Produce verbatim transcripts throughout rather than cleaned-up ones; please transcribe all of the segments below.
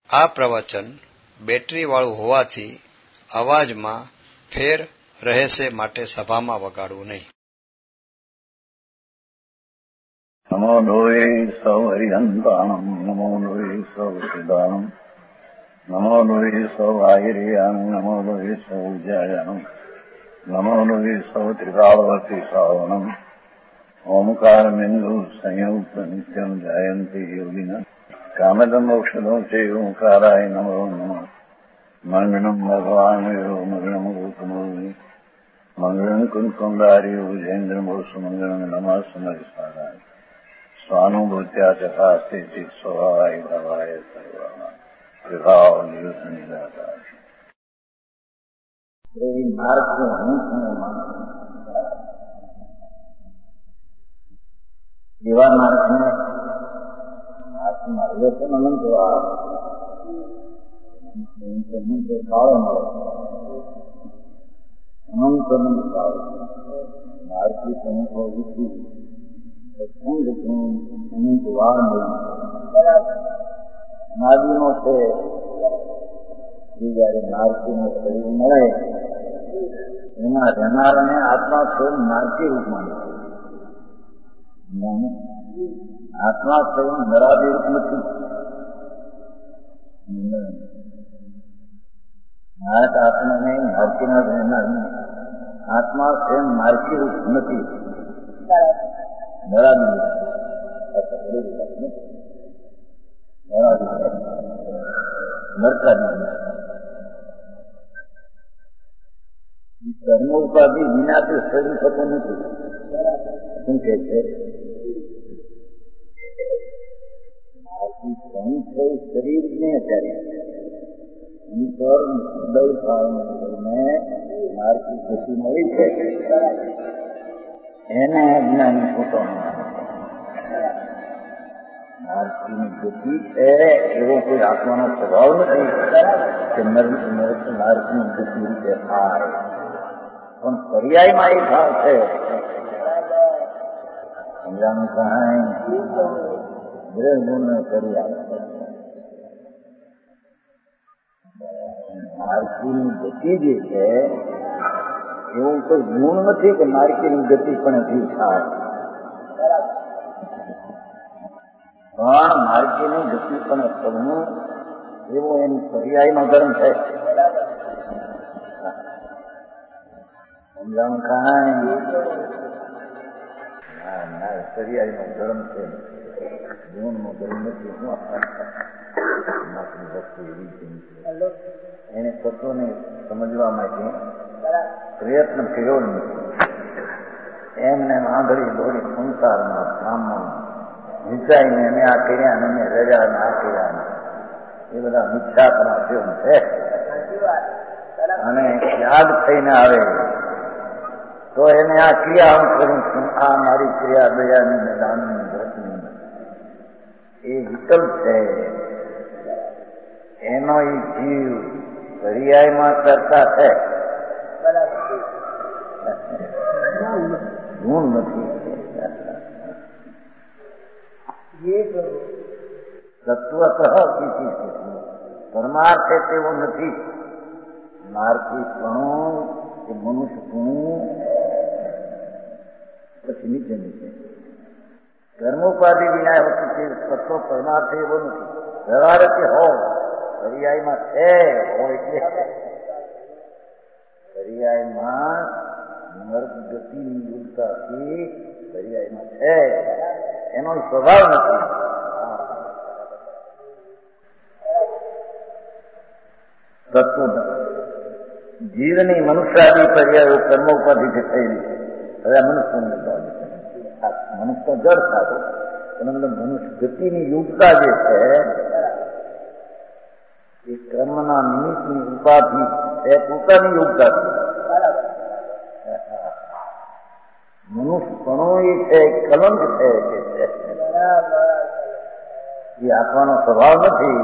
આ પ્રવચન બેટરી વાળું હોવાથી અવાજમાં ફેર રહેશે, માટે સભામાં વગાડવું નહીં. નમો લોહે સૌ હરિહંતાણમ, નમો લોહે સૌ સિદ્ધાણમ, નમો લોહે સૌ આહિર્યાણમ, નમો લોહે સૌ જયાણમ, નમો લોહે સૌ ત્રિકાળવતી શ્રાવણમ, ઓમકાર બિંદુ સંયુક્ત નિત્યમ જાયંતી યોગિના કામદમ ઔષધો છે ઓંકારાય નમો નમઃ. મંગળમ ભગવાન મંગળમ ગૌતમોની મંગળમ કુંકુંડારી વિજેન્દ્રમોસુ મંગળમ નમઃ સમયસારાય સ્વાનુભૂત્યા ચકાસ્તે ચિત સ્વભાવાય ભાવાય સર્વા વિભાવ નિદાતા એ માર્ગને હું માનું એવા માર્ગને માર્ગ તો અનંત અનંત કાળો મળે અનંત અનંત કાળો માર્ગી અનુભવ અનંત વાર મળી નાદીનો છે એ જયારે માર્ગીનું શરીર મળે એમાં રહેનારાને આત્મા સ્વયં માર્ગી રૂપમાં નથી. આત્મા સ્વયં નરાદી રૂપ નથી. માર્ગ આત્માને માર્ગીના રહેનારને આત્મા સ્વયં માર્ગી રૂપ નથી. નરાદી નરકાદી કર્મોપાધિ વિના તે શરીર થતું નથી. શું કે છે? શરીરને અત્યારે અંતર હૃદય ભાવને માર્ગી ગતિ મળી છે એને અજ્ઞાન પોતાનું માર્ગીની ગતિ છે એવો કોઈ આત્માનો સ્વભાવ નથી કે માર્ગની ગતિ રીતે થાય, પણ પર્યાયમાં એ ભાવ છે. સમજાનું કાંઈ ગ્રહગુણ પર્યાય માર્ગીની ગતિ જે છે એવું કોઈ ગુણ નથી કે માર્ગીની ગતિ પણ હજી થાય, પણ માર્ગીની ગતિ પણ કરવું એવો એની પર્યાયનો ધર્મ છે. સમજાણું કાંઈ પર્યાયનો ધર્મ છે, ગુણનો ધર્મ નથી. વસ્તુ એવી છે એને તત્વને સમજવા માટે પ્રયત્ન કર્યો નથી. એમને આંધળી દોડી સંસારમાં કામમાં વિચારીને એને આ કર્યા ને એને રજા ને આ કર્યા એ બધા મિથ્યાપના જેવું છે. અને યાદ થઈને આવે તો એને આ ક્રિયા હું કરું છું, આ મારી ક્રિયા દયાની દાનની વ્રતની એ વિકલ્પ છે. એનો એ જીવ પર્યાયમાં કરતા છે, ગુણ નથી. તત્વતઃ કીધી પરમાર્થે તેવો નથી. માર્ગીપણું કે મનુષ્યપણું પછી નીચે નીચે કર્મોપાધિ વિના તત્વ પરમાર્થે એવો નથી. વ્યવહાર કે હો પર્યાયમાં છે હોય એટલે પર્યાયમાં નર્ક ગતિની યોગતાથી પર્યાયમાં છે, એનો સ્વભાવ નથી. તત્વ જીવની મનુષ્યાદી પર્યાયો કર્મોપાધિથી થયેલી છે. હવે મનુષ્યને મનુષ્ય જડ થતો પણ મનુષ્ય ગતિની યોગતા જે છે એ કર્મના નિમિત્તની ઉપાધિ એ પોતાની યોગતા છે. મનુષ્યપણો એ છે કલંક છે કે છે એ આત્માનો સ્વભાવ નથી.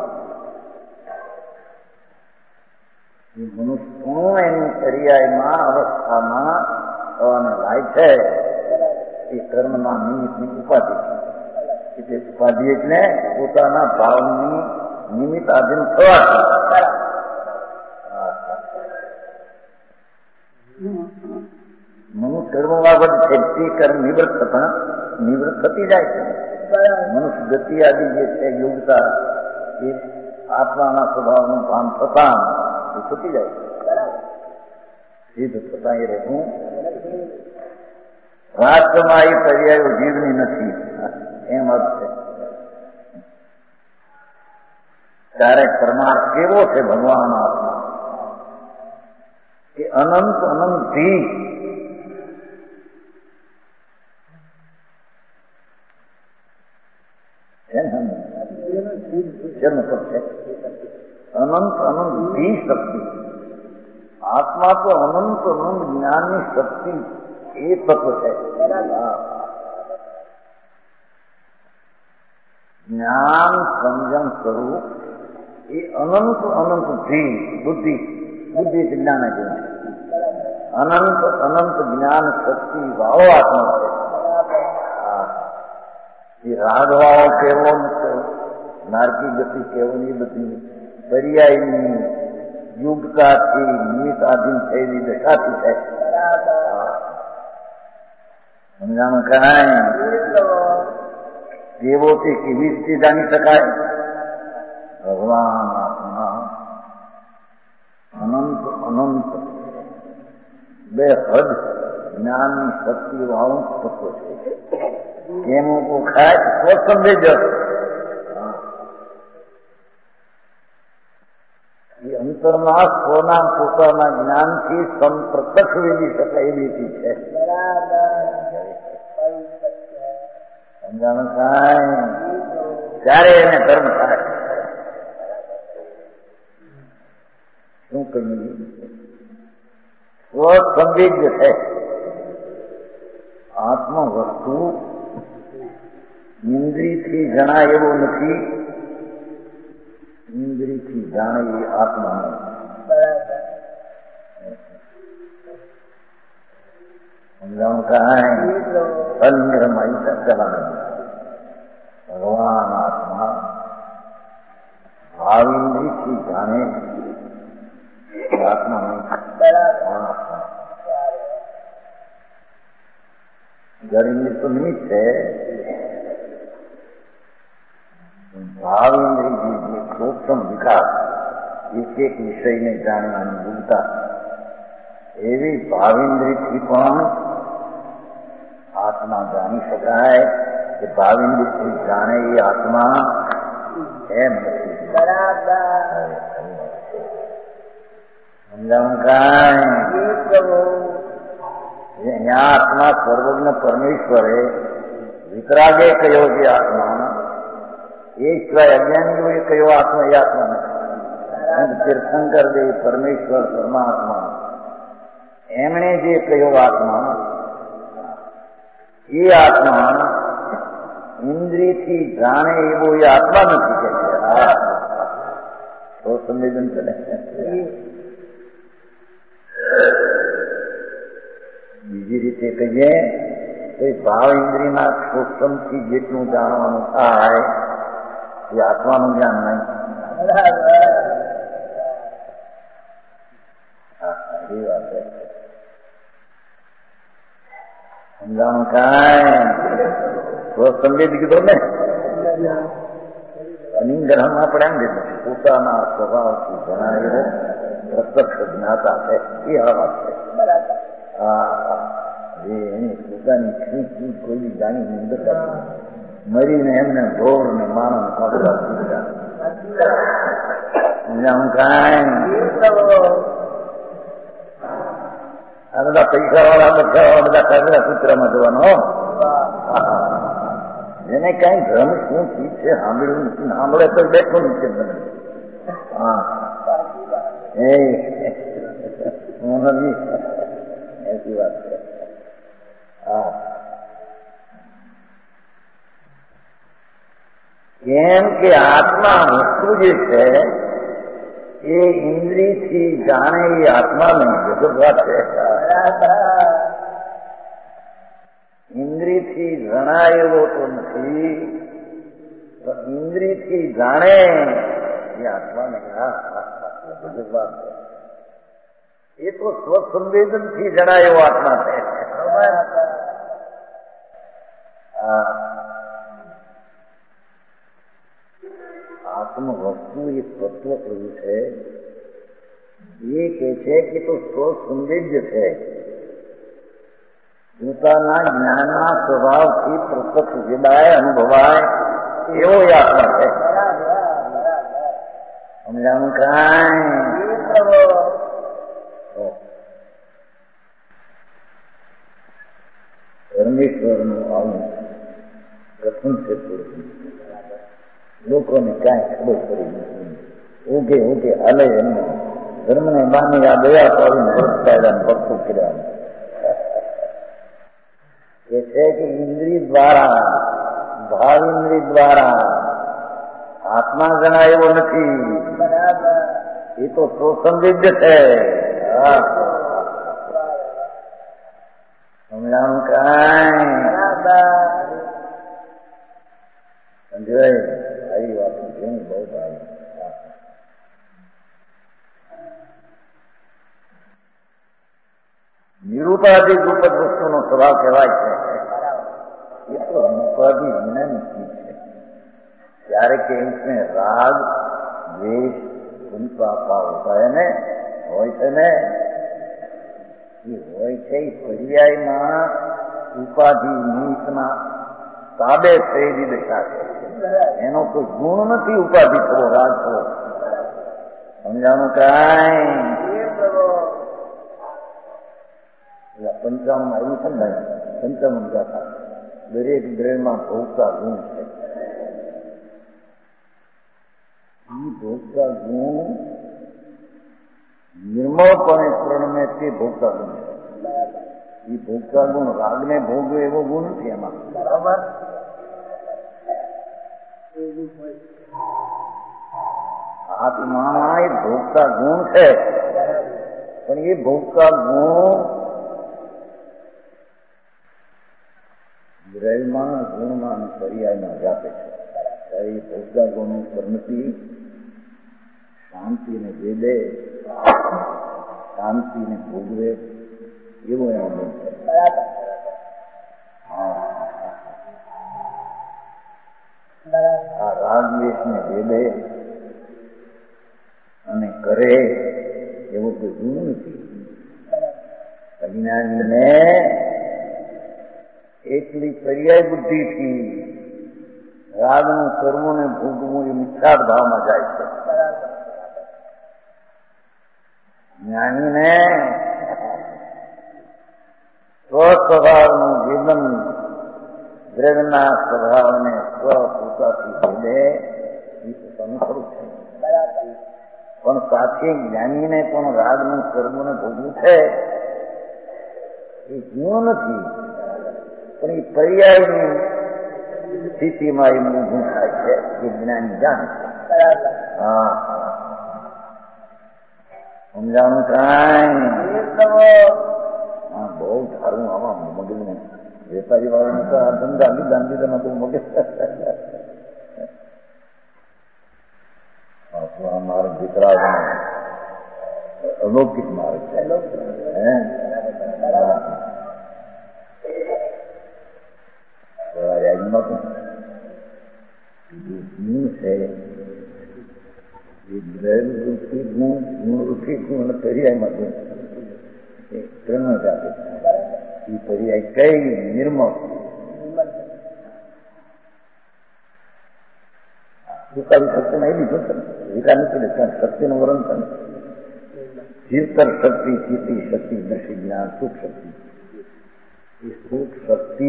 એ મનુષ્યપણો એની પર્યાયમાં અવસ્થામાં થવાને લાય છે એ કર્મના નિમિત્તની ઉપાધિ. એટલે ઉપાધિ એટલે પોતાના ભાવની નિમિત્ત આધીન થવાથી મનુષ્ય કર્મ બાબત છે કર્મ નિવૃત્ત થતા નિવૃત્ત થતી જાય છે. મનુષ્ય ગતિ આદિ જે છે યોગતા એ આત્માના સ્વભાવનું ભાન થતા એ થતી જાય છે. સિદ્ધ થતા એ રહેવું રાષ્ટ્રમાં એ પર્યાયો જીવની નથી એમ અર્થ છે. ત્યારે પરમાર્થ કેવો છે ભગવાન આત્મા કે અનંત અનંત થી જન્મ પર છે. અનંત અનંત ધી શક્તિ આત્મા તો અનંત અનંત જ્ઞાનની શક્તિ એ તત્વ છે. જ્ઞાન સમજણ સ્વરૂપ એ અનંત અનંત ધી બુદ્ધિ બુદ્ધિ જ્ઞાન જેવું અનંત અનંત જ્ઞાન શક્તિ વાળો આત્મા છે. એ રાગવાળો કેવો નથી, નારકી ગતિ કેવોની બધી પર્યાયની યુગતાથી નિમિત્ત આધીન થયેલી દશાથી છે. સમજાણું કાંઈ કેવો તે કેવી રીતે જાણી શકાય? ભગવાન આત્મા અનંત અનંત બે હદ જ્ઞાનની શક્તિ વાળું તત્વ છે. કેમ ઓળખાય? સ્વસંવેજ એ અંતરના સ્વના પોતાના જ્ઞાનથી સંપ્રત્યક્ષ વેદી શકાય એવી છે. સમજાણું કાંઈ? ત્યારે એને ધર્મ થાય. શું કહીએ? સ્વસંવેજ છે. આત્મ વસ્તુ ઇન્દ્રિયથી જણાય એવો નથી, ઇન્દ્રિયથી જાણે એ આત્મા સમજાણું કાંઈ? અનિર્મય સત્યવાન ભગવાન આત્મા ભાવ ઇન્દ્રિયથી જાણે આત્મા નહીં. ગરમી તો નહીં છે, ભાવ ઇન્દ્રિય જે સૂક્ષ્મ વિકાસ એક એક વિષયને જાણવાની ભૂલતા એવી ભાવિન્દ્રિયથી પણ આત્મા જાણી શકાય કે ભાવિન્દ્રિયથી જાણે એ આત્મા એમ નથી. સમજાણું કાંઈ? અહીંયા આત્મા સર્વજ્ઞ પરમેશ્વરે વિતરાગે કયો જે આત્મા એ સિવાય અજ્ઞાનીઓએ કયો આત્મા એ આત્મા નથી. તીર્થંકર દેવ પરમેશ્વર પરમાત્મા એમણે જે કયો આત્મા એ આત્મા ઇન્દ્રિયથી જાણે એવો એ આત્મા નથી કે તો સંવેદન કરે. બીજી રીતે કહીએ તો ભાવ ઇન્દ્રિયના સૂક્ષ્મથી જેટલું જાણવાનું થાય એ આત્માનું જ્ઞાન નહીં. એ વાત સમજાણું કાંઈ? સ્વસંવેદ કીધો ને અનિંગ્રહમાં આપણે એમ કીધું પોતાના સ્વભાવથી જણાવેલો પ્રત્યક્ષ જ્ઞાતા છે એ આ વાત છે. હા એની પોતાની ખીચ ખીચ કોઈ જાણી અંદર મરીને એમને ઢોર ને માણસ કાઢવા સમજાણું કાંઈ? આ બધા પૈસા વાળા બધા બધા કાગડા સૂત્રમાં જવાનો એને કઈ ધર્મ શું ચીજ છે સાંભળ્યું નથી, સાંભળે તો બેઠો નથી. હા એ એસી વાત છે. હા કેમ કે આત્મા વસ્તુ જે છે એ ઇન્દ્રિયથી જાણે એ આત્મા નહીં. જગત વાત છે. ઇન્દ્રિયથી જણાય એવો તો નથી, ઇન્દ્રિયથી જાણે ये आत्मा ने कहा बुजुर्ग बात है, ये तो स्वसंवेदन थी जड़ाए वो आत्मा है। આત્મ વસ્તુ એ તત્વ પ્રભુ છે, એ કે છે કે તો સ્વસંવેદ્ય છે, પોતાના જ્ઞાનના સ્વભાવથી પ્રત્યક્ષ વેદાય અનુભવાય એવો એ આત્મા છે. સમજાણું કાંઈ? પરમેશ્વરનું આવું કથન છે, લોકોને કાંઈ ખબર પડી નથી. ઓકે ઓકે હાલે એમને ધર્મને બાની આ દયા કરીને વર્તાયદાને ભક્તો કર્યા કે છે કે ઇન્દ્રિય દ્વારા, ભાવ ઇન્દ્રિય દ્વારા આત્મા જણાયો નથી, એ તો સ્વસંવેદ્ય છે. સમજાણું કાંઈ? સમજાય? આવી વાત જેમ બહુ ભાઈ નિરૂપાધિક રૂપક વસ્તુનો સ્વભાવ કહેવાય છે. એ તો અનુપાધિ વિનાની ચીજ છે. ત્યારે કે इसमें राग द्वेष कुंपापा होता है ने હોય છે ને, એ હોય છે એ પર્યાયમાં ઉપાધિ નિમિત્તના તાબે થયેલી દશા છે. એનો કોઈ ગુણ નથી ઉપાધિ થવો, રાગ થવો. સમજાણું કાંઈ? પંચાવન આવ્યું છે ને, પંચાવન ગાથા દરેક દ્રવ્યમાં ભોગતા ગુણ છે. એ ભોગતા ગુણ નિર્મળપણે પ્રણમે તે ભોગતા ગુણ છે. એ ભોગતા ગુણ રાગને ભોગવે એવો ગુણ નથી એમાં. બરાબર. આત્મામાં એ ભોગતા ગુણ છે, પણ એ ભોગતા ગુણ દ્રવ્યમાં ગુણમાં પર્યાયમાં વ્યાપે છે. ત્યારે એ ભોગતા ગુણની પરિણતિ શાંતિને વેદે, શાંતિને ભોગવે એવો એનો ગુણ છે. આ રાગદ્વેષને વેદે અને કરે એવો કોઈ ગુણ નથી. અજ્ઞાનીને એટલી પર્યાય બુદ્ધિથી રાગનું કરવું ને ભોગવું એ મિથ્યાર ભાવમાં જાય છે. જ્ઞાનીને સ્વસ્વભાવનું જીવન દ્રવ્યના સ્વભાવને સ્વપૂતાથી ભેદે એ પોતાનું ખરું છે. પણ સાથે જ્ઞાનીને પણ રાગનું કર્મને ભોગવું છે, એ ગુણ નથી, પણ એ પર્યાયની સ્થિતિમાં એમનું ગુણ થાય છે. એ જ્ઞાની જાણે છે. હા, સમજાણું કાંઈ? હા, બહુ સારું. આમાં મગજને વેપારી વાળાને તો આ ધંધા લીધા લીધામાં તો મગજ મારા દીકરા અલૌકિક માર્ગ છે. રાજમાં ગુણ છે, એ દ્રવ્યરૂપી ગુણ, ગુણરૂપી ગુણ અને પર્યાયમાં ગુણ એ ત્રણ જ આપે છે. એ પર્યાય કઈ નિર્મળ દુકાળી શક્તિમાં એ લીધું છે. વિકા નથી લેતા શક્તિનું વર્ણન કરે. ચિંતન શક્તિ, ચિત્તી શક્તિ, દર્શી જ્ઞાન, સુખ શક્તિ. એ સુખ શક્તિ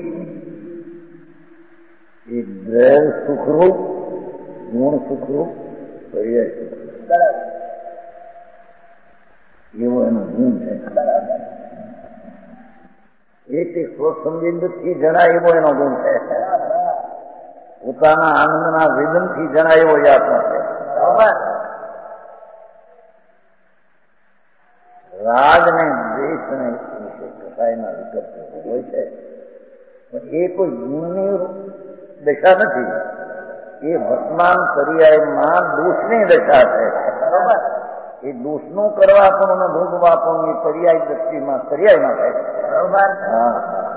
એ દ્રવ્ય સુખરૂપ, ગુણ સુખરૂપ, પર્યાય સુખરૂપ એવો એનો ગુણ છે. એ તે સ્વસંવેદથી જણાય એવો એનો ગુણ છે. પોતાના આનંદના વેદનથી જણાય એવો આત્મા છે. રાગ ને દ્વેષ ને વિશે કસાયના વિકલ્પો હોય છે, પણ એ કોઈ ગુણની દશા નથી. એ વર્તમાન પર્યાયમાં દોષની દશા છે. એ દોષનું કરવા પણ અને ભોગવા પણ એ પર્યાય દ્રષ્ટિમાં પર્યાયમાં થાય.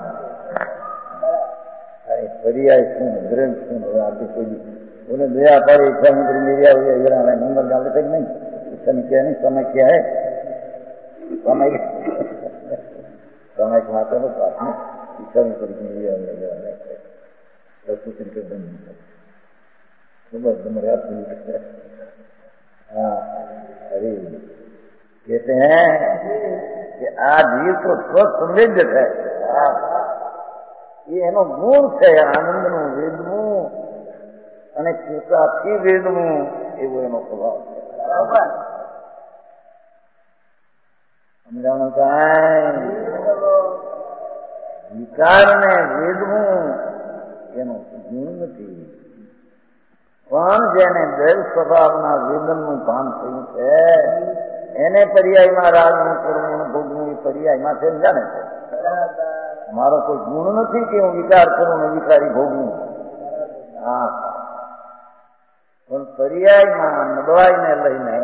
હા પર્યાય શું ગ્રંથ શું આપી કોઈ બોલે દયા પાડે ઈચ્છા મંત્ર મેરિયા હોય વીરા નંબર ગાલે કઈ નહીં ઈચ્છા ક્યાં નહીં સમય ક્યાં હે સમય સમય માત્ર નો પ્રાર્થના ઈચ્છા મંત્ર મેરિયા सूचन के बन सुबह मर्याद हाँ अरे कहते हैं कि आ जीव तो स्वसंवेद्य है. ये एनो गुण છે આનંદનું વેદવું અને ચેતાથી વેદવું એવો એનો સ્વભાવ છે. સમજાણું કાંઈ વિકારને વેદવું એનો ગુણ નથી. પણ જેને દૈવ સ્વભાવના વેદનનું ભાન થયું છે એને પર્યાયમાં રાજનું કરવું ભોગવું એ પર્યાયમાં છે જાણે છે. મારો કોઈ ગુણ નથી કે હું વિકાર કરું ને વિકારી ભોગવું. હા પણ પર્યાયમાં નબળાઈને લઈને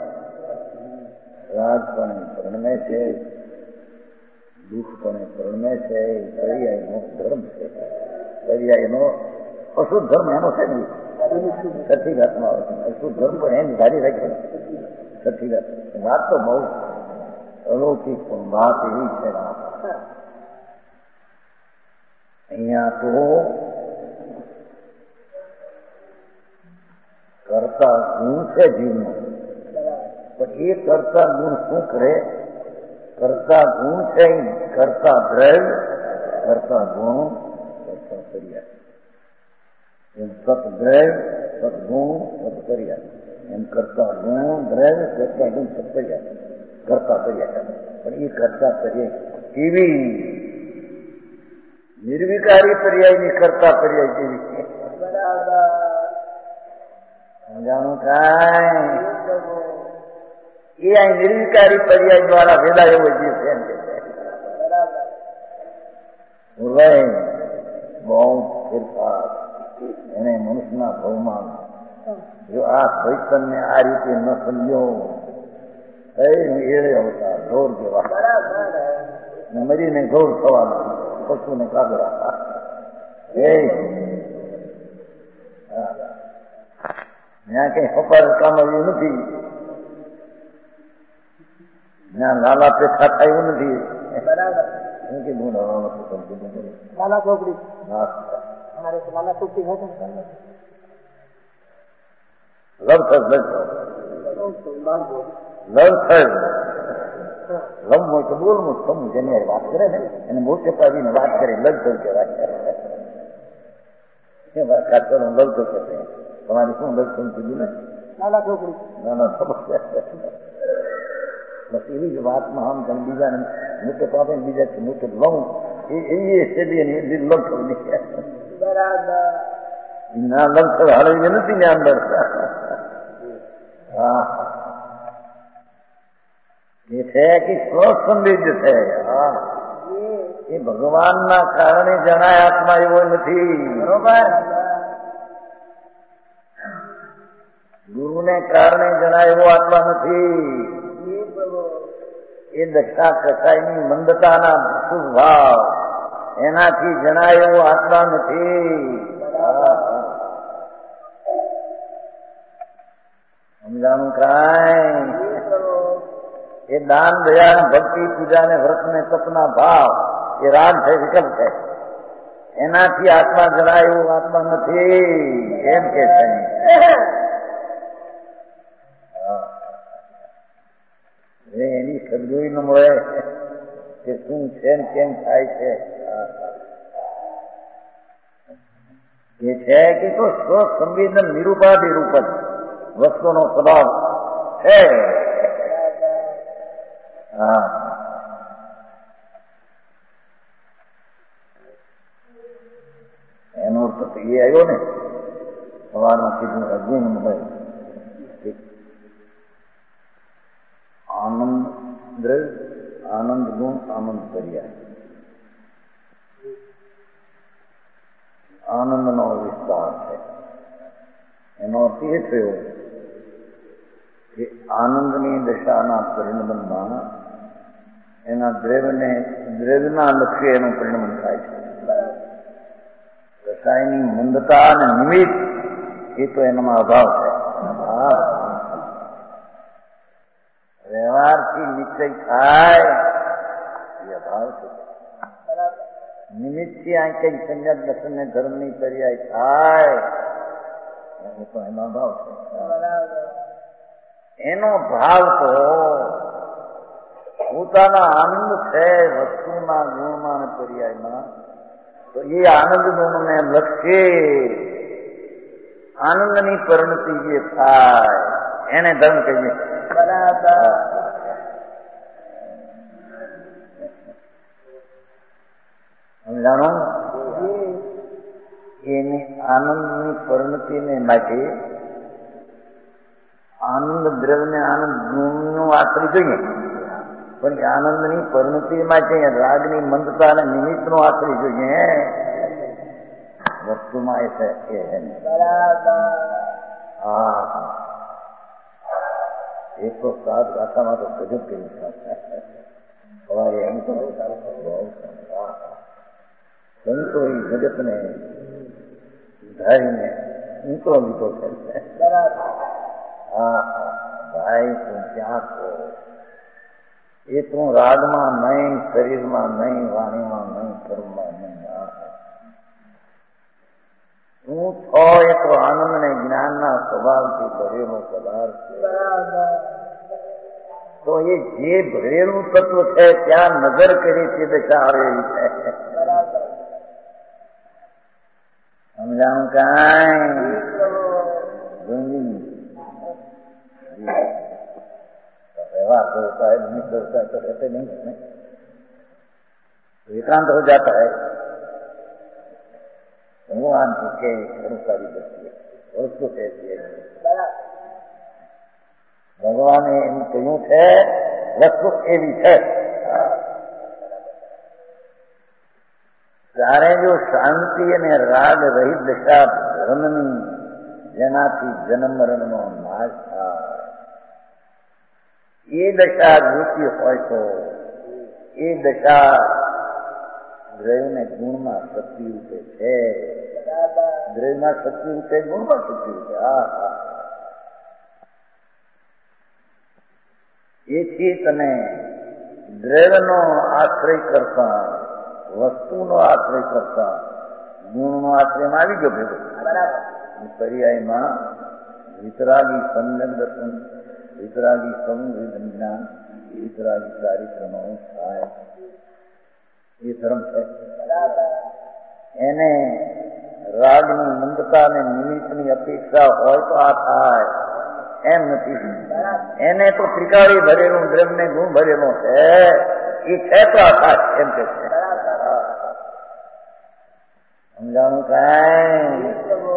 રાજપણે પરણમે છે, દુઃખપણે પરણમે છે. એ પર્યાયનો ધર્મ છે. પર્યાયનો અશુદ્ધ ધર્મ એનો છે ને છઠ્ઠી ઘાતમાં આવે છે. અશુદ્ધ ધર્મ પણ એની ધારી રાખે છઠ્ઠી ઘાત. વાત તો બહુ અલૌકિક પણ વાત એવી છે અહીંયા તો કરતા ગુણ છે જીવનો. પણ એ કરતા ગુણ શું કરે? કરતા ગુણ છે કરતા દ્રવ્ય કરતા ગુણ એમ સતદ્રવ્ય સદગુણ સત્પર્યા એમ કરતા ગુણ દ્રવ્ય કરતા ગુણ સત્પર્યા કરતા પર્યા. પણ એ કરતા પર્યાય કેવી નિર્વિકારી પર્યાયની કરતા પર્યાય કેવી છે સમજાણું કાંઈ? એ આ નિર્વિકારી પર્યાય દ્વારા વેદા એવો જીવ છે એમ કે બહુ ફેરફાર એને મનુષ્યના ભાવમાં જો આ ચૈતન્ય આ રીતે ન સમજ્યો એળે અવતાર ઢોર જેવા મરીને ગૌર થવાના પશુને કાગડા એ ત્યાં કઈ સપાર કામવ્યું નથી. ત્યાં લાલા પેઠા થયું નથી. लाला चौकड़ी हमारे से लाला चौकड़ी है love third love third love હોય તો બોલવું સમું જેની વાત કરે ને એને મોટે પાડીને વાત કરે લગભગ કહેવાય. એ વાત ખાસ કરો લગભગ કરશે તમારે શું લગભગ કીધું ને લાલા ચોકડી નાના બસ એવી જ વાતમાં આમ તમે બીજાને મોટે પાપે બીજા મોટે લઉં એ એવી સ્થિતિ લગભગ બરાબર ના લગભગ હળવી નથી ને અંદર. હા એ છે કે સ્વસંવેદ્ય છે. હા એ ભગવાનના કારણે જણાય આત્મા એવો નથી. બરોબર ગુરુને કારણે જણાય એવો આત્મા નથી. એ દક્ષા કસાયની મંદતાના સુભાવ એનાથી જણાય એવો આત્મા નથી. સમજાણું કાંઈ? એ દાન દયા ભક્તિ પૂજા ને વ્રત ને તપના ભાવ એ રાગ છે વિકલ્પ છે. એનાથી આત્મા જણાય એવું આત્મા નથી એમ કે છે. એની સદગુરી ન મળે કે શું છે ને કેમ થાય છે. એ છે કે તો સ્વસંવેદન નિરૂપાધિ રૂપ જ વસ્તુનો સ્વભાવ છે. હા એનો અર્થ તો એ આવ્યો ને સવારમાં કીધું અજ્ઞાન ભાઈ આનંદ દ્રવ્ય આનંદ ગુણ આનંદ પર્યાય આનંદનો વિસ્તાર છે. એનો અર્થ એ થયો કે આનંદની દશાના પરિણમનમાં એના દ્રવ્યને દ્રવ્યના લક્ષ્ય એનું પરિણમન થાય છે. રસાયણની મંદતા અને નિમિત્ત એ તો એનામાં અભાવ છે. વ્યવહારથી નિશ્ચય થાય એ અભાવ છે. નિમિત્તથી આ કઈ સંજ્ઞા દર્શનને ધર્મની પર્યાય થાય એ તો એમાં ભાવ છે. એનો ભાવ તો પોતાના આનંદ છે વસ્તુના ગુણમાં અને પર્યાયમાં. તો એ આનંદ ગુણને લક્ષ્ય આનંદની પરિણતિ જે થાય એને ધર્મ કહીએ. બરાબર સમજાણો? એની આનંદની પરિણતિને માટે આનંદ દ્રવ્યને આનંદ ગુણનું આશ્રય જોઈએ, પણ આનંદની પરિણતિ માટે રાગની મંદતા અને નિમિત્તનો આશ્રય જોઈએ. વસ્તુમાં એ છે એ હા એક તો સાત ગાથામાં તો ગજબ કર્યું. સવારે એમ તો સંતો એ જગતને ધારીને ઊંચો લીધો છે. હા ભાઈ તું ક્યાં છો? એ તું રાગમાં નહીં, શરીરમાં નહીં, વાણીમાં નહીં, કર્મમાં નહીં. તું છો એ તો આનંદ ને જ્ઞાનના સ્વભાવથી ભરેલો પદાર્થ છે. તો એ જે ભરેલું તત્વ છે ત્યાં નજર કરી તે દશા આવેલી છે. સમજાણું? કાંઈ व्यवहार तो होता है, निमित्त होता है, तो रहते नहीं है. विक्रांत हो जाता है. भगवान के अनुसारी बचती है वस्तु कहती है. ભગવાને એમ કહ્યું છે વસ્તુ એવી છે. ત્યારે જો શાંતિ અને રાગ રહિત દશા ધર્મની જેનાથી જન્મ મરણનો નાશ થાય એ દશા જોતી હોય તો એ દશા દ્રવ્યને ગુણમાં શક્તિ રૂપે છે. દ્રવ્યમાં શક્તિ રૂપે, ગુણમાં શક્તિ રૂપે. હા હા એથી તમે દ્રવ્યનો આશ્રય કરતા, વસ્તુનો આશ્રય કરતા ગુણનો આશ્રયમાં આવી ગયો ભેગો. પર્યાયમાં વિતરાગી સમ્યક દર્શન, વિતરાગી સંવેદ જ્ઞાન, વિતરાગી ચારિત્રનો થાય એ ધર્મ છે. એને રાગની મંદતા અને નિમિત્તની અપેક્ષા હોય તો આ થાય એમ નથી. એને તો ત્રિકાળી ભરેલું દ્રવ્યને ગુણ ભરેલો છે એ છે તો આ થાય એમ કે છે. સમજાણું? કાંઈ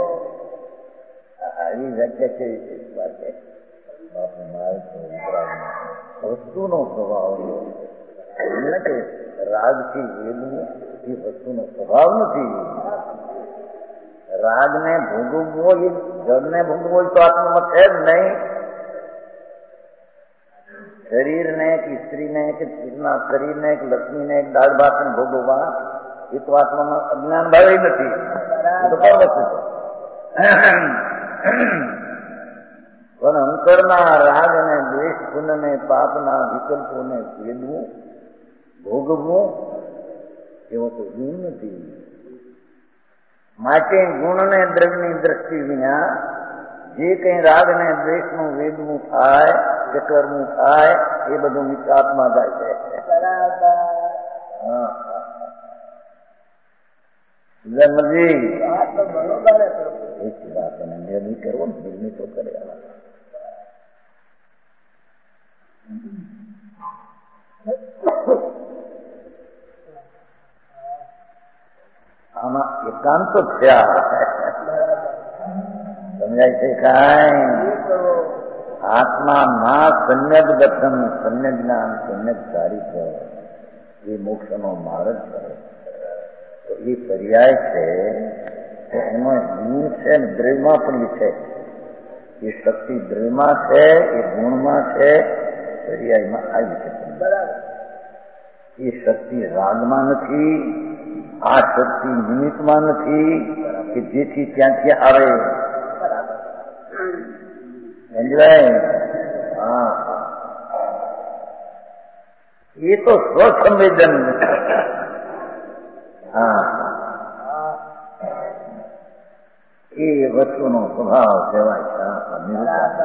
આવી વ્યાખ્યા કેવી છે વાત છે. બાપુ મારે તો વસ્તુનો સ્વભાવ એટલે કે રાગથી વેદવું એ વસ્તુનો સ્વભાવ નથી. રાગને ભોગવવો એ જળને ભોગવવો તો આત્મામાં છે જ નહીં. શરીરને કે સ્ત્રીને કે સ્ત્રીના શરીરને કે લક્ષ્મીને એક દાળ ભાતને ભોગવવા એ તો આત્મામાં અજ્ઞાન ભાવે નથી. તો પણ અંતરના રાગ અને દ્વેષ પુણ્યને પાપના વિકલ્પોને વેદવું ભોગવવું એવો તો ગુણ નથી. માટે ગુણને દ્રવ્યની દ્રષ્ટિ વિના જે કઈ રાગ અને દ્વેષનું વેદવું થાય કે કરવું થાય એ બધું મિથ્યાત્મા જાય છે. સમજી? એક વાત એને નિર્ણય કરવો ને નિર્ણય તો કરે. આમાં એકાંત થયા સમજાય છે? કાંઈ આત્મા ના સમ્યક દર્શન, સમ્યક જ્ઞાન, સમ્યક ચારિત્ર એ મોક્ષનો માર્ગ છે. તો એ પર્યાય છે એનો ગુણ છે ને દ્રવ્યમાં પણ એ છે. એ શક્તિ દ્રવ્યમાં છે, એ ગુણમાં છે, પર્યાયમાં આવી છે. એ શક્તિ રાગમાં નથી, આ શક્તિ નિમિત્તમાં નથી કે જેથી ત્યાંથી આવે. સમજાય? હા, એ તો સ્વસંવેદન. હા, એ વસ્તુનો સ્વભાવ કહેવાય છે.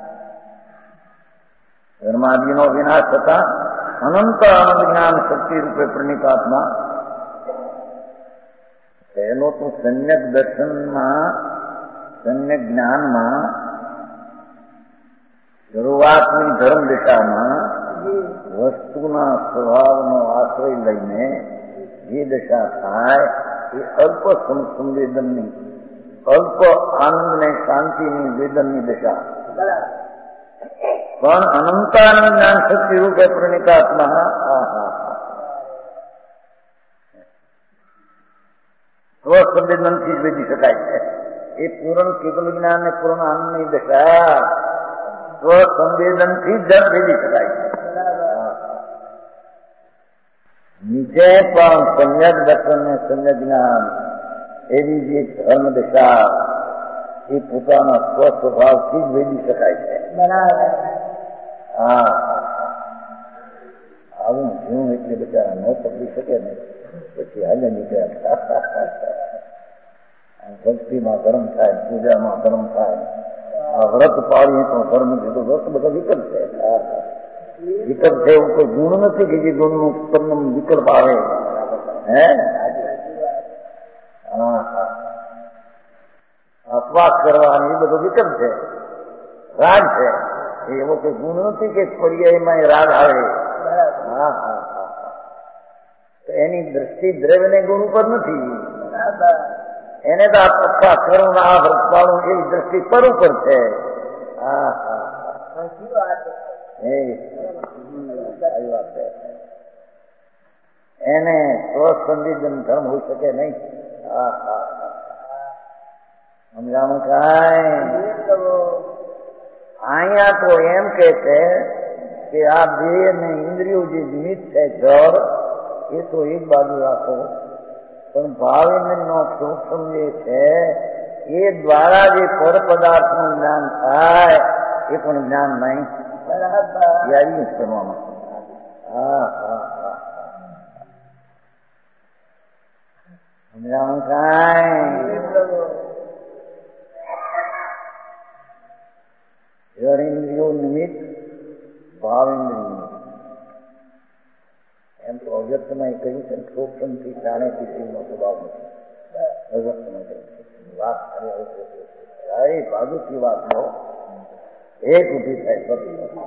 ધર્માદિનો વિનાશ થતા અનંત આનંદ જ્ઞાન શક્તિ રૂપે પ્રણિતાત્મા. પહેલો તો સમ્યક દર્શનમાં, સમ્યક જ્ઞાનમાં, શરૂઆતની ધર્મ દિશામાં વસ્તુના સ્વભાવનો આશ્રય લઈને જે દશા થાય એ અલ્પ સંવેદનની, અલ્પ આનંદ ને શાંતિની વેદનની દશા. પણ અનંતાનંદ જ્ઞાન શક્તિ રૂપે પ્રણિતાત્મા સ્વસંવેદનથી જ વેદી શકાય છે. એ પૂર્ણ કેવલ જ્ઞાન ને પૂર્ણ આનંદની દશા સ્વસંવેદનથી જ વેદી શકાય છે. નીચે પણ સમ્યક દર્શન ને સમ્યક જ્ઞાન એવી જે ધર્મ દશા એ પોતાના સ્વ સ્વભાવથી જ વેદી શકાય છે. હા, આવું જીવું એટલે બિચારા ન પકડી શકે ને પછી હાલે નીકળ્યા. ભક્તિમાં ધર્મ થાય, પૂજામાં ધર્મ થાય, આ વ્રત પાડીએ તો ધર્મ છે. તો વ્રત બધા વિકલ્પ છે. વિકલ્પ છે એવું કોઈ ગુણ નથી કે જે ગુણનું પરિણામ વિકલ્પ આવે. હે, હા, અપવાસ કરવાની એ બધો વિકલ્પ છે, રાગ છે. એવો કોઈ ગુણ નથી કે પર્યાયમાં એ રાગ આવે. હા, હા, હા, એની દ્રષ્ટિ દ્રવ્ય ને ગુણ ઉપર નથી. એને તો આ અપવાસ કરવું, આ વ્રત પાડવું એવી દ્રષ્ટિ પર ઉપર છે. હા, હા, સારી વાત છે. એને સ્વસંવેદન ધર્મ હોઈ શકે નહીં. હા, હા, સમજાણું કાંઈ? અહીંયા તો એમ કે છે કે આ દેહ ને ઇન્દ્રિયો જે નિમિત્ત છે જળ, એ તો એક બાજુ રાખો, પણ ભાવેન્દ્રનો સૂક્ષ્મ જે છે એ દ્વારા જે પર પદાર્થનું જ્ઞાન થાય એ પણ જ્ઞાન નહીં. યારી કરવામાં. હા, હા, હા, સમજાણું કાંઈ? જળેન્દ્રિયો નિમિત્ત, ભાવેન્દ્રિયો એમ તો અવ્યક્તમાં એ કહ્યું છે. સૂક્ષ્મથી જાણે કિસીનો સ્વભાવ નથી. અવ્યક્તમાં કહ્યું વાત કરે બાજુથી વાત લો, એક ઉભી થાય.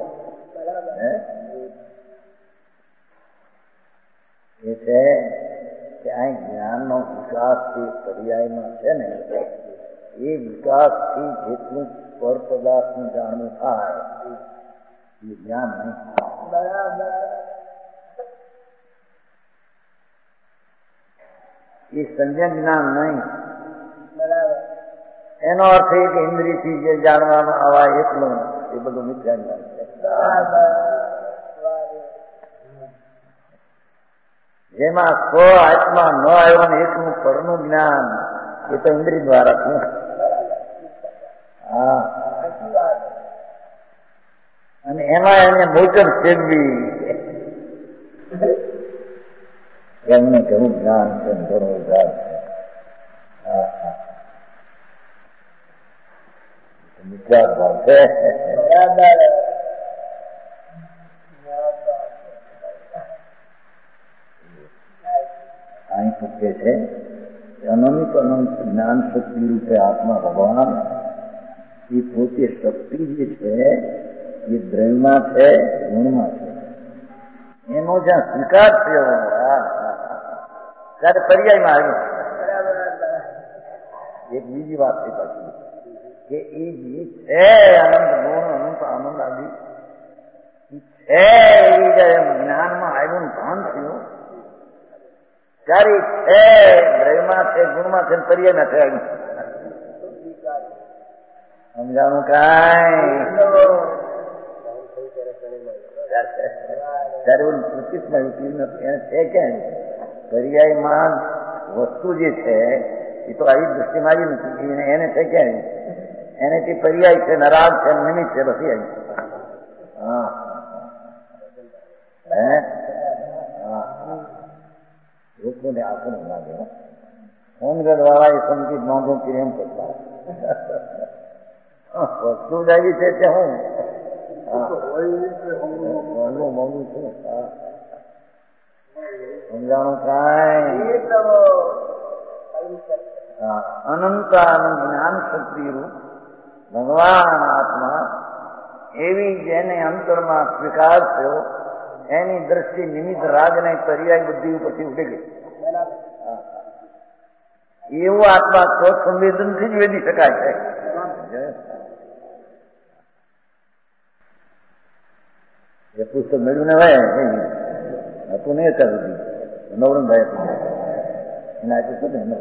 એ છે કે આ જ્ઞાનનો વિકાસ જે પર્યાયમાં છે ને, એ વિકાસથી જેટલું પર પદાર્થનું જાણવું થાય એ જ્ઞાન નહીં. એ સંજ્ઞા જ્ઞાન નહીં. એનો અર્થ એ કે ઇન્દ્રિયથી જે જાણવામાં આવા એટલું એ બધું મિથ્યા જ્ઞાન છે. જેમાં સ્વ આત્મા ન આવ્યો ને એકનું પરનું જ્ઞાન એ તો ઇન્દ્રિય દ્વારા થયું. હા, અને એમાં એને મોટર ફેરવી એમને ઘણું જ્ઞાન છે, ઘણું ઉધાર છે. હા, હા, વિચાર ભાવ છે. અહીં પૂછે છે અનંત અનંત જ્ઞાન શક્તિ રૂપે આત્મા ભગવાન એ પોતે શક્તિ જે છે એ દ્રવ્યમાં છે, ગુણમાં છે. એનો જ્યાં સ્વીકાર થયો ત્યારે પર્યાયમાં આવ્યું. એક બીજી વાત છે પાછી કે એ જે છે અનંત ગુણ, અનંત આનંદ આદિ છે, એ જયારે જ્ઞાનમાં આવ્યું ભાન થયું ત્યારે છે દ્રવ્યમાં છે, ગુણમાં છે, પર્યાયમાં છે. સમજાણું કાંઈ ત્યારે ઓલું પ્રતિષ્ઠા એને છે કેમ પર્યાયમાં વસ્તુ જે છે એ તો આવી દૃષ્ટિમાં આવી નથી એને છે કેમ એને તે પર્યાય છે નરાગ છે નિમિત્ત છે બધી આવી હા હે હા લોકોને આપણને લાગે હોમગઢ વાળા એ સંગીત નોંધો કરી એમ કરતા વસ્તુ જ આવી છે તે હું મોંઘું મોંઘું છું સમજાણું કાંઈ અનંત આનંદ જ્ઞાન શક્તિરૂપ ભગવાન આત્મા એવી જેને અંતરમાં સ્વીકાર થયો એની દ્રષ્ટિ નિમિત્ત રાગને પર્યાય બુદ્ધિ ઉપરથી ઉઠી ગઈ એવું આત્મા સ્વસંવેદનથી જ વેદી શકાય છે એ પુસ્તક મેળવ્યું ને ભાઈ હતું નહીં અત્યાર સુધી નવરંગભાઈ એના આપ્યું છે ને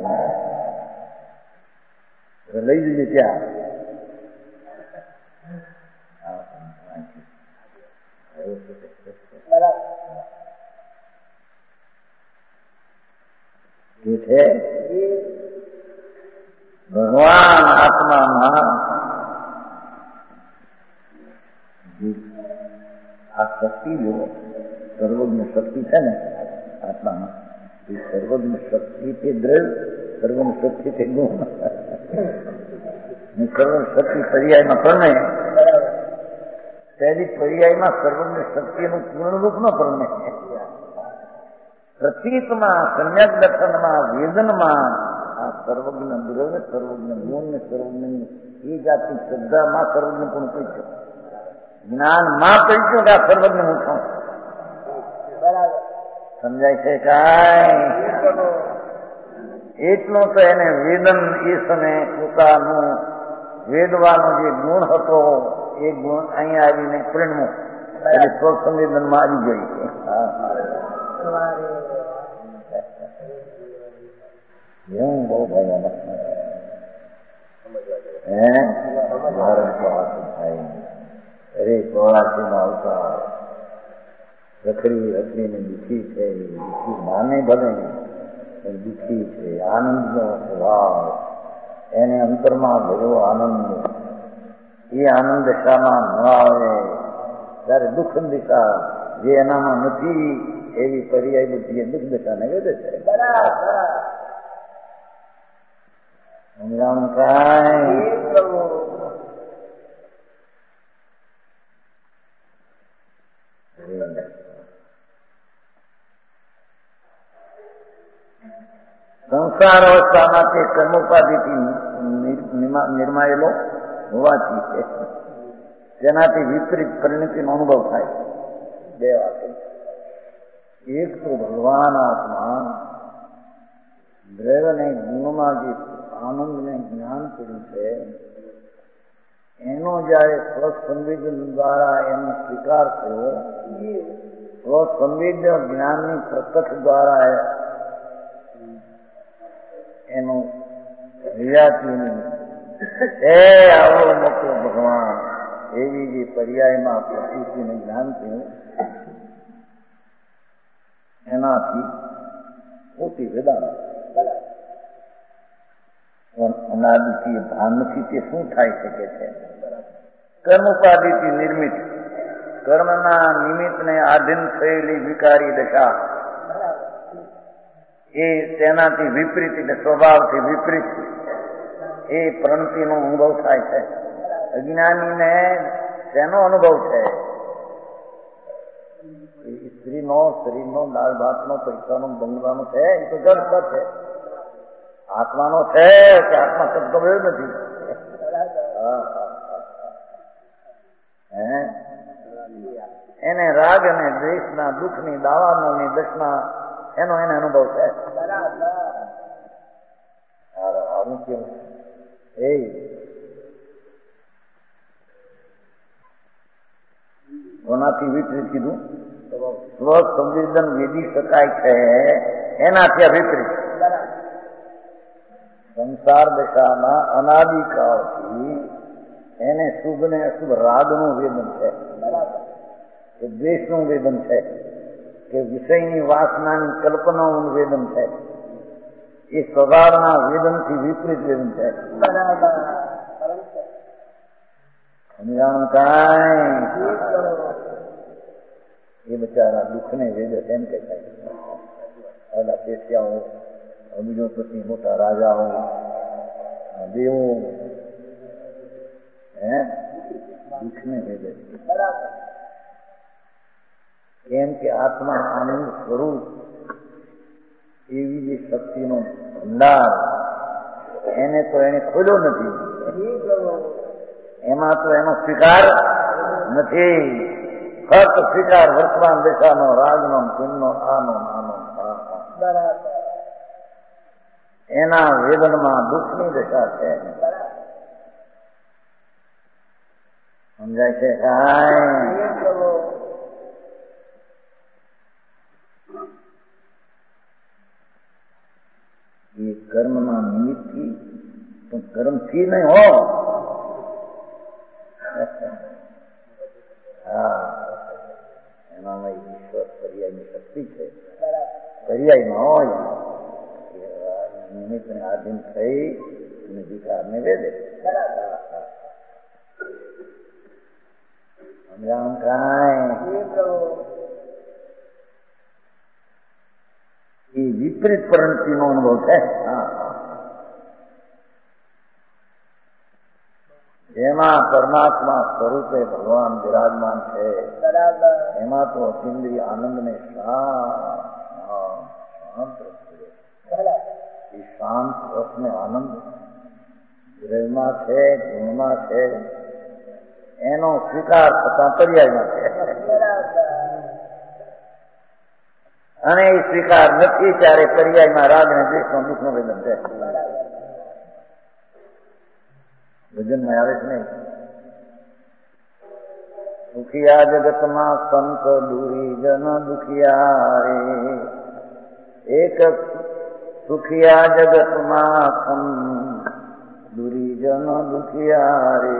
લઈ જઈએ ત્યાં એ છે ભગવાન આત્મામાં આ શક્તિ જો સર્વજ્ઞ શક્તિ છે ને આત્મામાં એ સર્વજ્ઞ શક્તિ તે દ્રવ્ય સર્વજ્ઞ શક્તિ તે ગુણ સર્વજ્ઞ શક્તિ પર્યાયમાં પરણે તેની પર્યાયમાં સર્વજ્ઞ શક્તિનું પૂર્ણરૂપ ન પરણે પ્રતીતમાં સમ્યક દર્શનમાં વેદનમાં આ સર્વજ્ઞ દ્રવ્ય સર્વજ્ઞ ગુણ ને સર્વજ્ઞ એ જાતની શ્રદ્ધામાં સર્વજ્ઞ પણ કહી છે જ્ઞાનમાં કહી છું કે આ સર્વજ્ઞ હું છું સમજાય છે કાંઈ એટલું તો એને વેદન એ સમયે પોતાનું વેદવાનો જે ગુણ હતો એ ગુણ અહીંયા આવીને પરિણમો એટલે સ્વસંવેદનમાં આવી ગઈ છે એવું બહુ ભાઈ હે થાય અરે ચોરાસીમાં આવતા રખડી રખડીને દુઃખી છે દુઃખી માને ભલે દુઃખી છે આનંદનો સ્વભાવ એને અંતરમાં ભર્યો આનંદ એ આનંદ દશામાં ન આવે ત્યારે દુઃખ દિશા જે એનામાં નથી એવી પર્યાય બુદ્ધિ એ દુઃખ દશાને વેદે છે સમજાણું કાંઈ સંસાર અવસ્થામાં તે કર્મોપાધિથી નિર્માયેલો હોવાથી તેનાથી વિપરીત પરિણતિનો અનુભવ થાય બે વાત એક તો ભગવાન આત્મા દ્રવ્યને ગુણમાં જે આનંદને જ્ઞાન કર્યું છે એનો જયારે સ્વસંવેદન દ્વારા એનો સ્વીકાર થયો સ્વસંવેદ જ્ઞાનની પ્રત્યક્ષ દ્વારા એનું વિરાતી એ આવડો મોટો ભગવાન એવી જે પર્યાયમાં પ્રકૃતિને જ્ઞાન થયું એનાથી મોટી વેદાંત અનાદિથી ભાન નથી તે શું થાય શકે છે કર્મોપાધિથી નિર્મિત કર્મના નિમિત્તને આધીન થયેલી વિકારી દશા એ તેનાથી વિપરીત એટલે સ્વભાવથી વિપરીત એ પ્રણતિનો અનુભવ થાય છે અજ્ઞાનીને તેનો અનુભવ છે સ્ત્રીનો શરીરનો દાળ ભાતનો પૈસાનો બંગલાનો છે એ તો જળ છે આત્માનો છે કે આત્મા શબ્દ ગયો નથી એને રાગ અને દ્વેષના દુઃખની દાવાનોની દશના એનો એને અનુભવ છે એ કોનાથી વિપરીત કીધું સ્વસંવેદન વેદી શકાય છે એનાથી આ વિપરીત સંસાર દશાના અનાદિકાળથી એને શુભ ને અશુભ રાગનું વેદન છે, કે દ્વેષનું વેદન છે, કે વિષયની વાસનાની કલ્પનાઓનું વેદન છે, એ સ્વભાવના વેદનથી વિપરીત વેદન છે. સમજાણું કાંઈ? એ બચારા દુઃખને વેદે એમ કે થાય બધા પેશિયાઓ, બીજો પછી મોટા રાજાઓ, દેવો હે દુઃખને વેદે. કેમ કે આત્મા આનંદ સ્વરૂપ એવી જે શક્તિનો ભંડાર એને તો એને ખોલ્યો નથી, એમાં તો એનો સ્વીકાર નથી. ફક્ત સ્વીકાર વર્તમાન દશાનો, રાજનો, પુણ્યનો, આનો આનો એના વેદનમાં દુઃખની દશા છે. સમજાય છે કાંઈ? એ કર્મના નિમિત્તથી પણ કર્મથી નહીં હો. હા, એનામાં ઈશ્વર પર્યાયની શક્તિ છે. પર્યાયમાં હોય નિમિત્તને આધીન થઈ અને વિકારને વેદે. સમજાણ કાંઈ? એ વિપરીત પરિણતિનો અનુભવ છે. જેમાં પરમાત્મા સ્વરૂપે ભગવાન વિરાજમાન છે, એમાં તો અતિન્દ્રિય આનંદને શાંત એ શાંત રસને આનંદ દ્રવ્યમાં છે, ગુણમાં છે, એનો સ્વીકાર થતા પર્યાયમાં છે. અને એ સ્વીકાર નથી ત્યારે પર્યાયમાં રાગ અને દ્વેષનો દુઃખનું વેદન છે. ભજનમાં આવે છે નહીં? સુખિયા જગતમાં સંત દુરી જન દુખિયા રે, એક સુખિયા જગતમાં સંત દુરી જન દુખિયા રે.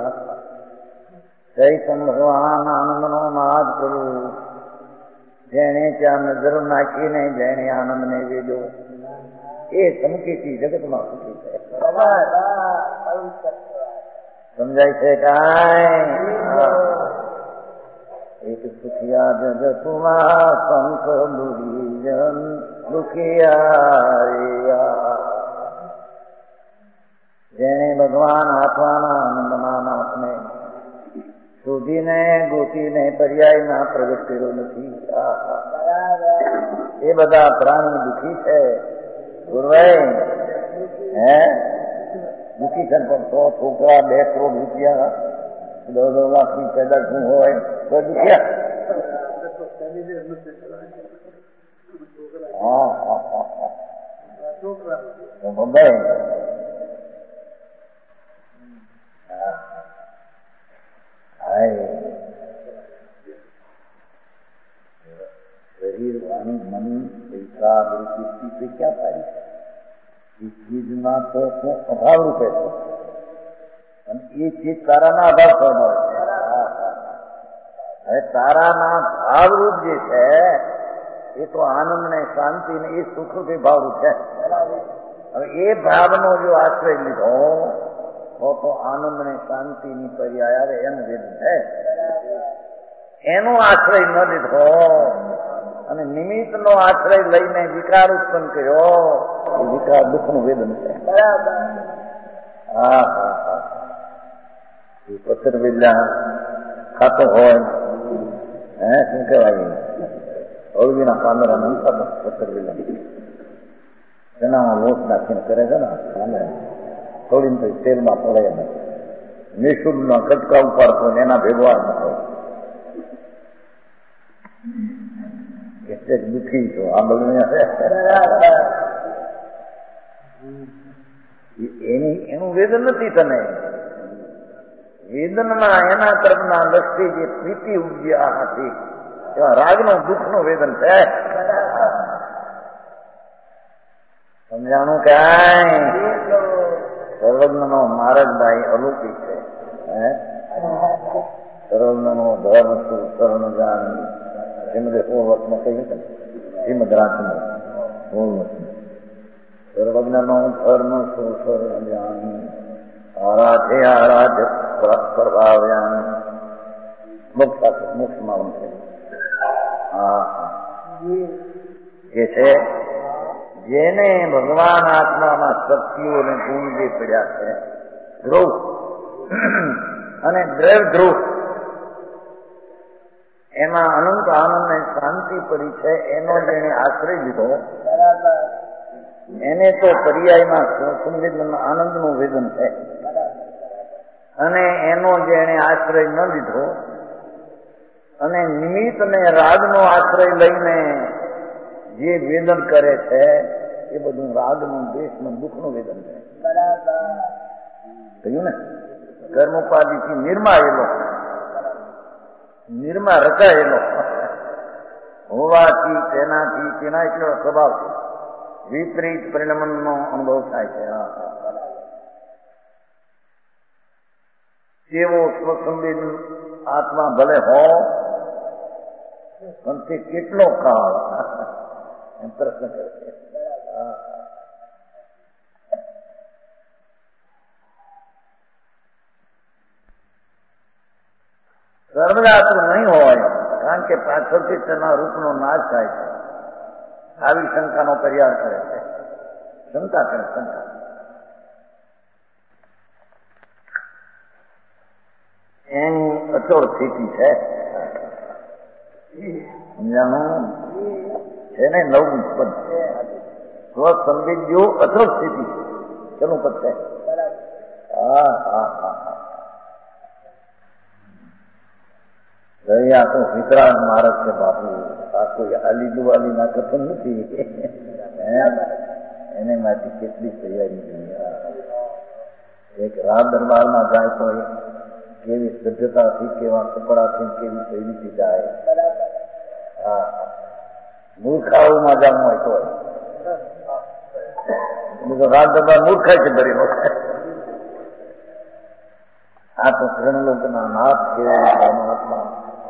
ચૈતન્ય ભગવાન આનંદનો નાદ કર્યો, જેણે ત્યાં નજર નાખીને જેણે આનંદને વેદ્યો એ સંકેતી જગતમાં સુખી છે. સમજાય છે કાંઈ? એક સુખિયા જગતમાં સંત દુરીજન દુખિયા, જેણે ભગવાન આત્માના આનંદના નાથને શોધીને ગોતીને પર્યાયમાં પ્રગટ કર્યો નથી. એ બધા પ્રાણી દુઃખી છે. ગુરુભાઈ હે દુઃખી છે, પણ સો છોકરા, બે કરોડ રૂપિયા, દસ દસ લાખની પેદા શું હોય તો દુખ્યા. હા હા હા હા ભાઈ શરીર, વાણી, મન, પૈસા, કીર્તિ ક્યાં પાડી છે? એ ચીજમાં તો શું અભાવ રૂપે છે, અને એ ચીજ તારાના અભાવ સ્વભાવ છે. હવે તારાના ભાવરૂપ જે છે એ તો આનંદ ને શાંતિ ને એ સુખરૂપી ભાવરૂપ છે. હવે એ ભાવનો જો આશ્રય લીધો તો તો આનંદ ને શાંતિની પર્યાય આવે એનું વેદન છે. એનો આશ્રય ન લીધો અને નિમિત્તનો આશ્રય લઈને વિકાર ઉત્પન્ન કર્યો, એ વિકાર દુઃખનું વેદન છે. હા હા હા એ પથ્થર વેલા ખાતો હોય, હે શું કહેવાય, અળવીના પાંદડા નમતા પથ્થર વેલા એનામાં લોટ નાખીને કરે છે ને, થોડીને પછી તેલમાં પડે ને નિઃશુદ્ધના કટકા ઉપાડતો એના ભેગવા ન હોય. એટલે જ દુઃખી છો આ બધું એની એનું વેદન નથી. તને વેદનમાં એના તરફના લક્ષી જે પ્રીતિ ઉપજ્યા હતી એવા રાગનો દુઃખનું વેદન છે. સમજાણું કાંઈ? સર્વજ્ઞનો માર્ગભાઈ અલૌકિક છે. શરણનો ધર્મ શું શરણ જાણી શ્રીમદે સોળ વર્ષમાં કહ્યું છે શ્રીમદ રાજમાં સોળ વર્ષમાં સર્વજ્ઞનો ધર્મ શું શરણ જાણી આરાધે આરાધ પ્રભાવ્યા મોક્ષ મોક્ષ માલમ છે. હા એ છે જેને ભગવાન આત્મામાં શક્તિઓ અને ગુણ જે પડ્યા છે ધ્રુવ અને દ્રવ ધ્રુવ એમાં અનંત આનંદ ને શાંતિ પડી છે એનો જેને આશ્રય લીધો એને તો પર્યાયમાં સંવેદન આનંદનું વેદન છે અને એનો જેને આશ્રય ન લીધો અને નિમિત્ત ને રાગનો આશ્રય લઈને જે વેદન કરે છે એ બધું રાગનું દ્વેષનું દુઃખનું વેદન છે. કહ્યું ને કર્મોપાધિથી નિર્માયેલો નિર્મા રચાયેલો હોવાથી તેનાથી તેના એટલો સ્વભાવ છે વિપરીત પરિણમનનો અનુભવ થાય છે. એવો સ્વસંવેદન આત્મા ભલે હો પણ તે કેટલો કાળ એમ પ્રશ્ન કરે છે. સર્વદાતું નહીં હોય કારણ કે પાછળથી તેના રૂપનો નાશ થાય છે. આવી શંકાનો પરિહાર કરે છે. શંકા કરે શંકા એની અચોડ સ્થિતિ છે. સમજાણું છે ને નવું પદ સ્વસંવેદ્યો અચોડ સ્થિતિ કેનું પદ છે? હા હા હા હા આ તો વિતરાગ માર્ગ છે બાપુ. આ કોઈ આલી દુવાલી ના કથન નથી. એને માટે કેટલી તૈયારી જોઈએ. એક રાત દરબારમાં જાય તો કેવી સભ્યતાથી કેવા કપડાથી કેવી શૈલીથી જાય. હા મૂર્ખાઓમાં જવું હોય તો રાત દરબાર મૂર્ખાઈ છે ભરેલો. આ તો ત્રણલોકના નાથ કેવા પરમાત્મા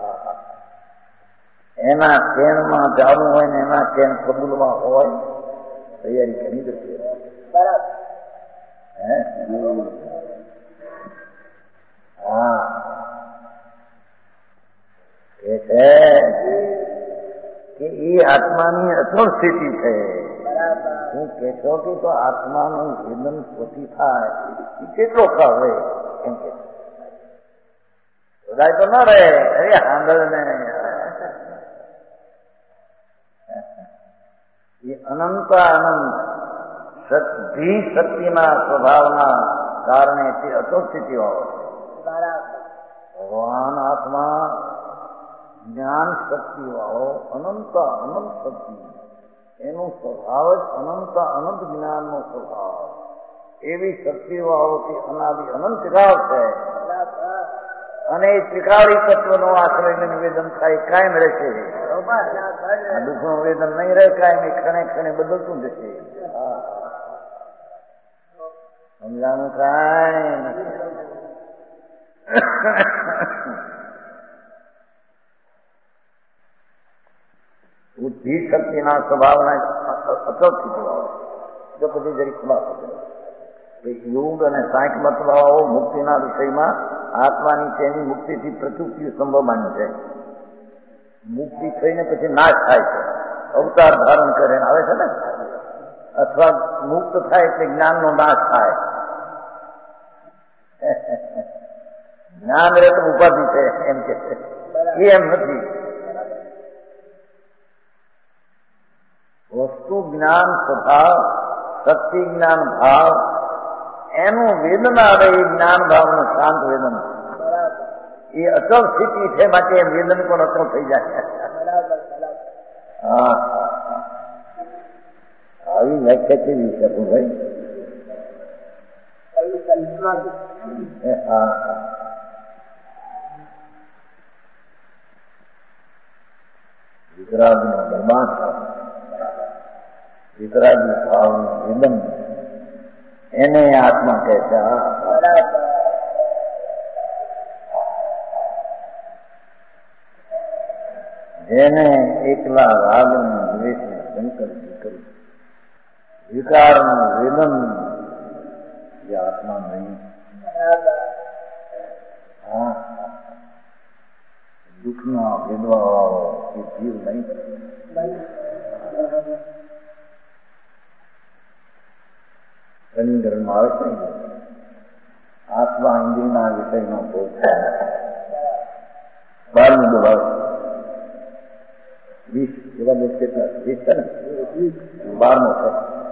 એના કેણમાં જવું હોય ને એના કેણ કબૂલમાં હોય તૈયારી ઘણી બધી હા એ છે કે એ આત્માની અચળ સ્થિતિ છે. હું કહેશો કે તો આત્માનું વેદન સ્વતી થાય એ કેટલો કાળ રહે એમ કે બધાય તો ન રહે. અરે આંધળ ને એ અનંત આનંદ શક્તિ શક્તિના સ્વભાવના કારણે તે અચળ સ્થિતિ હોય. ભગવાન આત્મા જ્ઞાન શક્તિ વાળો અનંત અનંત શક્તિ એનો સ્વભાવ જ અનંત અનંત જ્ઞાનનો સ્વભાવ. એવી શક્તિ વાળો તે અનાદિ અનંત ત્રિકાળ છે અને એ ત્રિકાળી તત્વનો આશ્રય નિવેદન થાય કાયમ રહેશે. દુઃખનું વેદન નહીં રહે કાયમ એ ક્ષણે ક્ષણે બદલતું જશે. સમજાણું કાંઈ નથી. બુદ્ધિ શક્તિના સ્વભાવના અચળથી જોવા જો પછી જરી ખુલાસો કરે યોગ અને સાંખ્ય મતવાઓ મુક્તિના વિષયમાં આત્માની તેની મુક્તિથી પ્રચુક્તિ સંભવ માની છે. મુક્તિ થઈને પછી નાશ થાય છે, અવતાર ધારણ કરે આવે છે ને, અથવા મુક્ત થાય એટલે જ્ઞાનનો નાશ થાય. જ્ઞાન રહે તો ઉપાધિ છે એમ કે છે, એ એમ નથી. વસ્તુ જ્ઞાન સ્વભાવ શક્તિ જ્ઞાન ભાવ એનું વેદન આવે એ જ્ઞાન ભાવનું શાંત વેદન એ અચળ સ્થિતિ છે, માટે એ વેદન પણ અચળ થઈ જાય. હા આવી વ્યાખ્યા કેવી છે ભાઈ? હા વિતરાગનો બરબાદ વિતરાગી ભાવનું વેદન એને આત્મા કહે છે. જેને એકલા રાગને દ્વેષને શંકર કર્યું, વિકારનું વેદન જે આત્મા નહીં, હા દુઃખના ભેદવાળો એ જીવ નહીં. કનિંદરમાં આવે છે આત્મા ઇન્દ્રિયના વિષયનો ભોગ બારનું દબાવ વીસ એવા દસ કેટલા વીસ છે ને બારનો છે.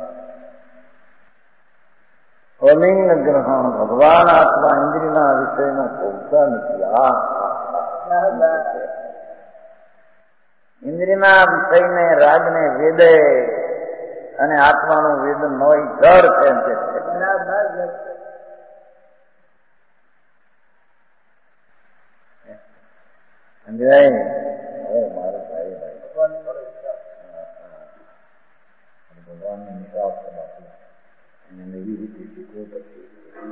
અલિંગ ગ્રહણ ભગવાન આત્મા ઇન્દ્રિયના વિષયનો ભોગતા નથી. આ ઇન્દ્રિયના વિષયને રાગને વેદે અને આત્માનું વેદન ન હોય જળ છે. મારો ભાઈ ભાઈ ભગવાનને નિકાલ બાપુ એને નવી રીતે શીખવું પડશે.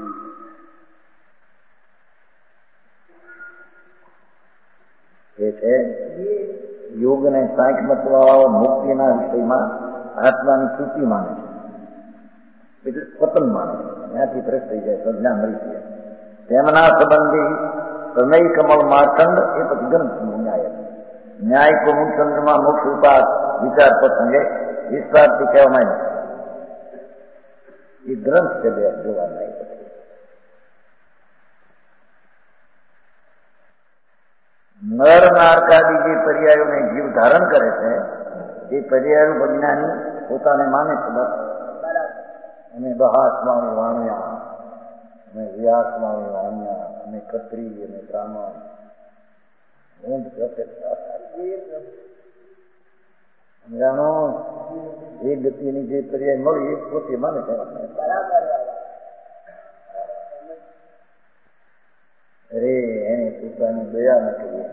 એ છે યોગ ને સાંખ્યમતવાળાઓ મુક્તિના વિષયમાં આત્માની છૂટી માને છે, એટલે પતન માને છે. ત્યાંથી ભ્રષ્ટ થઈ જાય, પ્રજ્ઞા મળી જાય. તેમના સંબંધી પ્રણય કમળ માર્કંડ એ પછી ગ્રંથ ન્યાય ન્યાય કો મુખચંદ્રમાં મોક્ષ ઉપાસ વિચાર પ્રસંગે વિસ્તારથી કહેવામાં એ ગ્રંથ છે. બે જોવા નહીં પડે. નર નારકાદી જે પર્યાયોને જીવ ધારણ કરે છે એ પર્યાયો વિજ્ઞાની પોતાને માને છે. બસ અને બહાસ્વામી વાણ્યા અને વ્યાસવામી વાણ્યા અને કત્રી અને બ્રાહ્મણ હું જ જાણો એ ગતિની જે પર્યાય મળી એ પોતે માને છે. અરે એને પોતાની દયા ન કરી,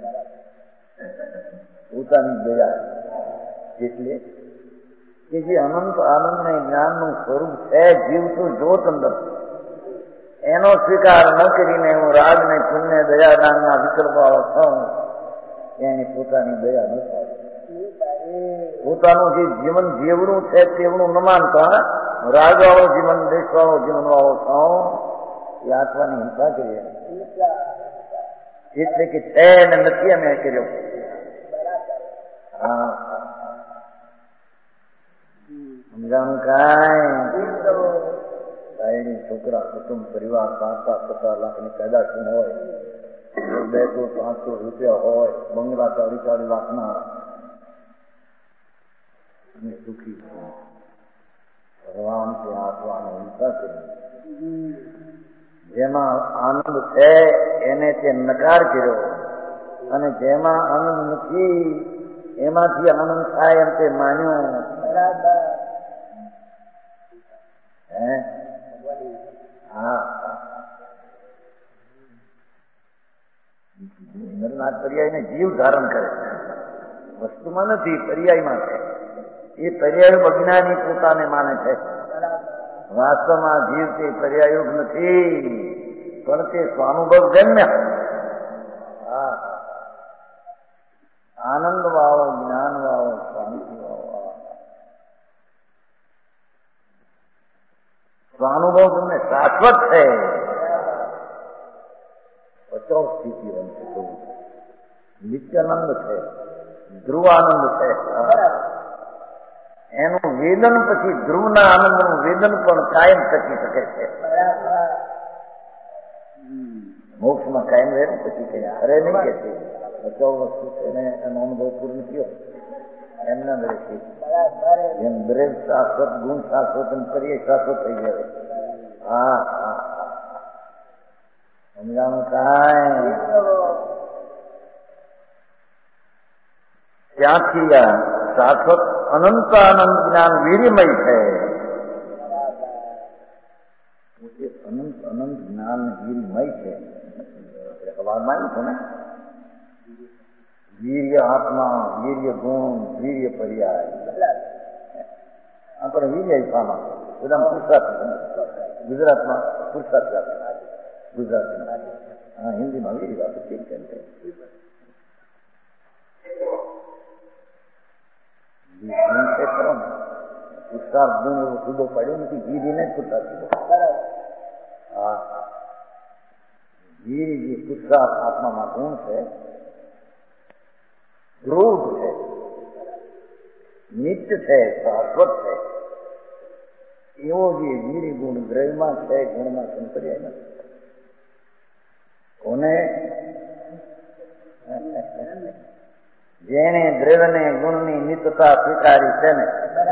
પોતાની દયા એટલે કે જે અનંત આનંદ ને જ્ઞાનનું સ્વરૂપ છે જીવ તો જોત અંદર, એનો સ્વીકાર ન કરીને હું રાગ ને પુણ્ય દયા દાનના વિકલ્પ વાળો છું, એને પોતાની દયા ન થાય. પોતાનું જે જીવન જેવડું છે તેવડું ન માનતા રાગ વાળો જીવન દેશ વાળો જીવન વાળો છું એ આત્માની હિંસા કરીએ. એટલે કે છે ને નથી અમે કર્યો. હા સમજાણું કાંઈ છોકરા કુટુંબ પરિવાર પાંચ પાંચ પચાસ લાખની પેદાશ હોય, બે સો પાંચસો રૂપિયા હોય, બંગલા ચાલીસ ચાલીસ લાખના અને સુખી ભગવાન તે આત્માને હિંસા કરી. જેમાં આનંદ છે એને તે નકાર કર્યો અને જેમાં આનંદ નથી એમાંથી આનંદ થાય એમ તે માન્યો. હે હા નરના પર્યાયને જીવ ધારણ કરે છે, વસ્તુમાં નથી પર્યાયમાં છે. એ પર્યાય અજ્ઞાની પોતાને માને છે. વાસ્તવમાં જીવ તે પર્યાયુગ નથી પણ તે સ્વાનુભવ ગમ્ય આનંદ વાળો જ્ઞાન વાળો શાંતિ વાળો સ્વાનુભવ તમને શાશ્વત છે. અચળ સ્થિતિ બનશે, નિત્યાનંદ છે, ધ્રુવાનંદ છે. એનું વેદન પછી ધ્રુવના આનંદનું વેદન પણ કાયમ ટકી શકે છે. મોક્ષમાં કાયમ રહે પછી કઈ ખરે નહીં કે છે અચળ વસ્તુ છે ને એનો અનુભવ પૂર્ણ થયો એમને રહેશે. જેમ દરેક શાશ્વત ગુણ શાશ્વત કરીએ શાશ્વત થઈ જાય. હા હા સમજાણું કાંઈ ત્યાંથી આ શાશ્વત અનંત આનંદ જ્ઞાન વીર્યમય છે. અનંત અનંત જ્ઞાન વીર્યમય છે. સવારમાં આવ્યું છે ને વીર્ય આત્મા, વીર્ય ગુણ, વીર્ય પર્યાય. આપણે વીર્ય પામા બધા પુરુષાર્થ ગુજરાતમાં પુરુષાર્થ ગુજરાતમાં હા હિન્દીમાં વીર્ય વાત ઠીક છે. કરો ને પુરસ્કાર ગુણ એવો જુદો પડ્યો નથી. ગીરીને જ પુરસ્કાર જુદો. હા, ગીરી જે પુરસ્કાર આત્મામાં ગુણ છે, ધ્રુવ છે, નિત્ય છે, શાશ્વત છે, એવો જે ગીરી ગુણ દ્રવ્યમાં છે, ગુણમાં સંતર્યાય નથી. કોને? જેને દ્રવ્યને ગુણની નિત્યતા સ્વીકારી છે ને,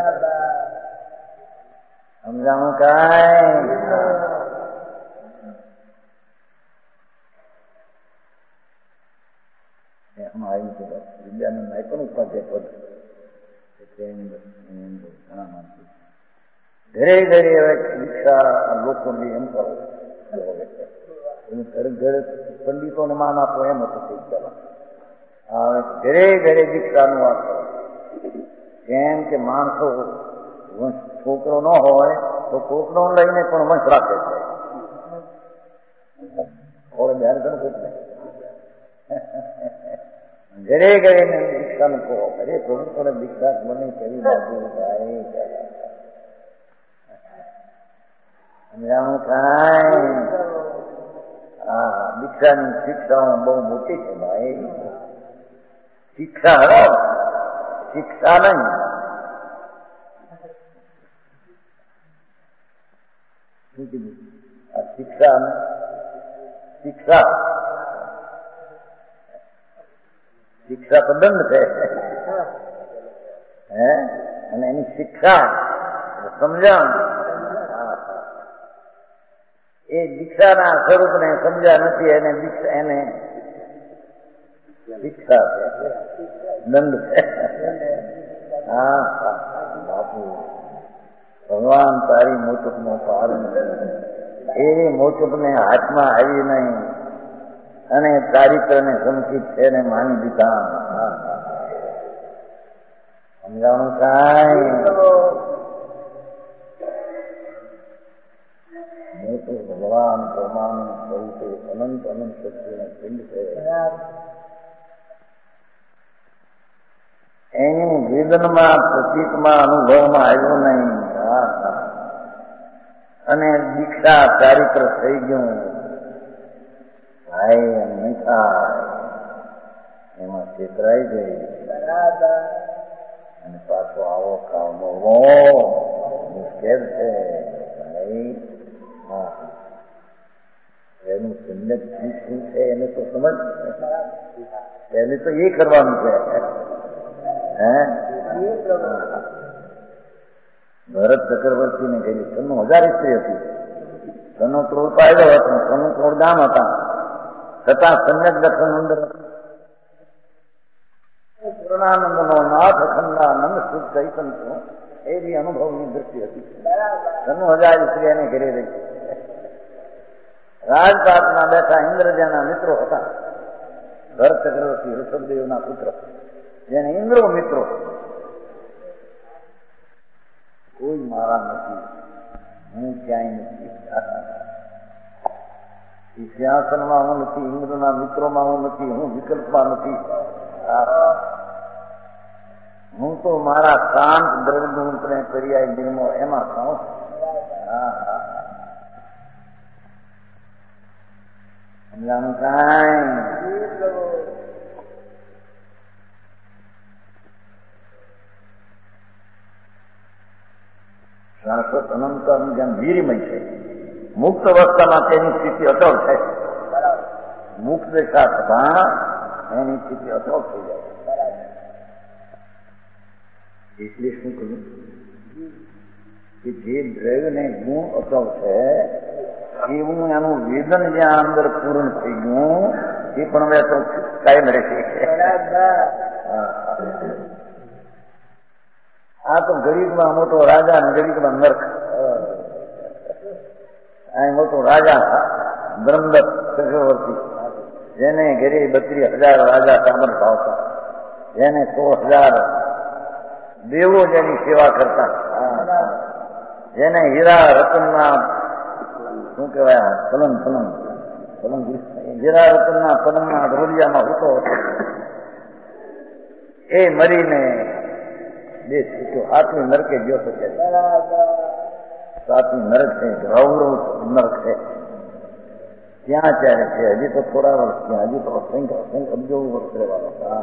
સમજાણું કાંઈ? એમાં આવ્યું છે વિદ્યાનંદ પણ ઉપાધ્યાય પદ ઘણા માનતું ઘરે ઘરે હવે દીક્ષા લોકોની એમ કરો, ઘરે ઘરે પંડિતોને માન આપો એમ હતું શીખતા. હવે ઘરે ઘરે દીક્ષાનું વાત કરો. કેમ કે માણસો છોકરો ન હોય તો કોકનો લઈને પણ વંશ રાખે છે. ધ્યાન કરો કોક ને ઘરે ઘરે દીક્ષાનું કહો. અરે પ્રભુ તને દીક્ષા મને કેવી બાજુ ભાઈ સમજાણું કાંઈ? હા, દીક્ષાની શિક્ષાઓ બહુ મોટી છે ભાઈ. શિક્ષા હરો, શિક્ષા નહીં. શું કીધું? આ શિક્ષા શિક્ષા શિક્ષા તો દંડ છે હે, અને એની શિક્ષા સમજણ. એ દીક્ષાના સ્વરૂપને સમજ્યા નથી, એને એને શિક્ષા છે, દંડ છે. હા બાપુ, ભગવાન તારી મોચપ નો પાર નથી. એ મોચપ ને હાથમાં આવી નહીં અને ચારિત્ર ને સંકિત છે ને માની દીધા. સમજાણું કાંઈ? મોટું ભગવાન પરમાણુ સ્વરૂપે અનંત અનંત શક્તિનો પિંડ છે. એની વેદનમાં પ્રતીકમાં અનુભવમાં આવ્યું નહીં. અને દીક્ષા ચારિત્ર થઈ ગયું ભાઈ, એમ નહીં થાય. એમાં છેતરાઈ ગઈ અને પાછો આવો કામનો મુશ્કેલ છે ભાઈ. હા, એનું સંયત શું છે એને તો સમજ. એને તો એ કરવાનું છે. હે, ભરત ચક્રવર્તી ને કહ્યું સન્નું હજાર સ્ત્રી હતી, સન્નું ક્રોડ પાયલો હતો, સન્નું ક્રોડ ગામ હતા, છતાં સમ્યક દર્શન અંદર પૂર્ણાનંદ નો નાથ અખંડા નંદ સુખ ચૈતન્ય એવી અનુભવની દ્રષ્ટિ હતી. સન્નું હજાર સ્ત્રી એને ઘેરે રહી. રાજપાટમાં બેઠા ઇન્દ્રજાના મિત્રો હતા. ભરત ચક્રવર્તી ઋષભદેવના પુત્ર, જેને ઇન્દ્રો મિત્રો. કોઈ મારા નથી, હું ક્યાંય નથી, સિંહાસનમાં હું નથી, ઇન્દ્રના મિત્રોમાં હું નથી, હું વિકલ્પમાં નથી. હું તો મારા શાંત દ્રવ્યને પર્યાય નિર્મો એમાં ખાઉં. સમજાણું કાંઈ? શાશ્વત અનંત જેમ વીરમય છે. મુક્ત અવસ્થામાં તેની સ્થિતિ અટળ છે. મુક્ત દશા થતા એની સ્થિતિ અટળ થઈ જાય. એટલે શું કહ્યું કે જે દ્રવ્યને ગુણ અટળ છે એવું એનું વેદન જ્યાં અંદર પૂર્ણ થઈ ગયું એ પણ હવે તો કાયમ રહેશે. આ તો ગરીબમાં મોટો રાજા અને ગરીબમાં નર્ક. અહીં મોટો રાજા બ્રહ્મદત્ત ચક્રવર્તી, જેને ઘરે બત્રીસ હજાર રાજા સામર્થ આવતા, જેને સો હજાર દેવો જેની સેવા કરતા, જેને હીરા રતનના શું કહેવાય પલંગ પલંગ પલંગ હીરા રતનના પલંગના ઢોલિયામાં ઉતો હતો. એ મરીને બે છૂટ્યો આઠમી નરકે ગયો તો કે સાતમી નરક છે રૌરવ નરક છે ત્યાં ત્યારે છે હજી તો થોડા વર્ષ ત્યાં હજી તો અસંખ્ય અસંખ્ય અબજો વર્ષ રહેવાનો હતા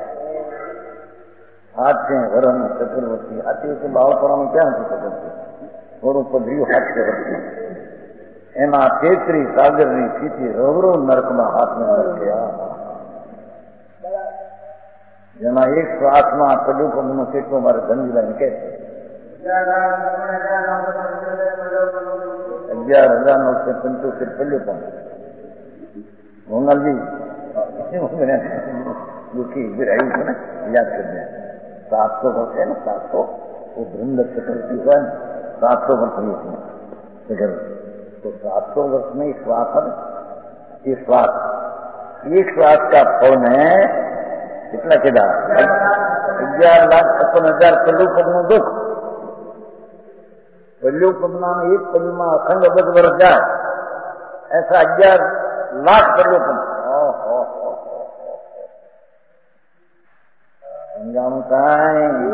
હાથ છે વરણનું ચતુર્વર્તી આથી તો બાળપણામાં ક્યાં હતું ચતુર્થી થોડું પધર્યું હાથ છે વર્ષ એમાં તેત્રી સાગરની સ્થિતિ રૌરવ નરકમાં હાથને નરખ્યા જેમાં એક શ્વાસમાં પ્રદૂષણનો કેટલો મારે ધનજીભાઈ કહે છે અગિયાર હજાર નવસો પંચોતેર પહેલું પણ મોંગલજી દુઃખી આવ્યું છે ને યાદ કરજે સાતસો વર્ષ છે ને સાતસો वो ब्रह्म चतुर्थी हुआ सात सौ वर्ष हुई थी तो सात सौ वर्ष में श्वास है ये श्वास एक श्वास का फल है कितना कितना अग्यार लाख छप्पन हजार पल्लू पगનું દુઃખ पल्लू पगना में एक पल्लू में अखंड अबज वर्ष जाए ऐसा अग्यार लाख पल्लू पग समझाऊं काई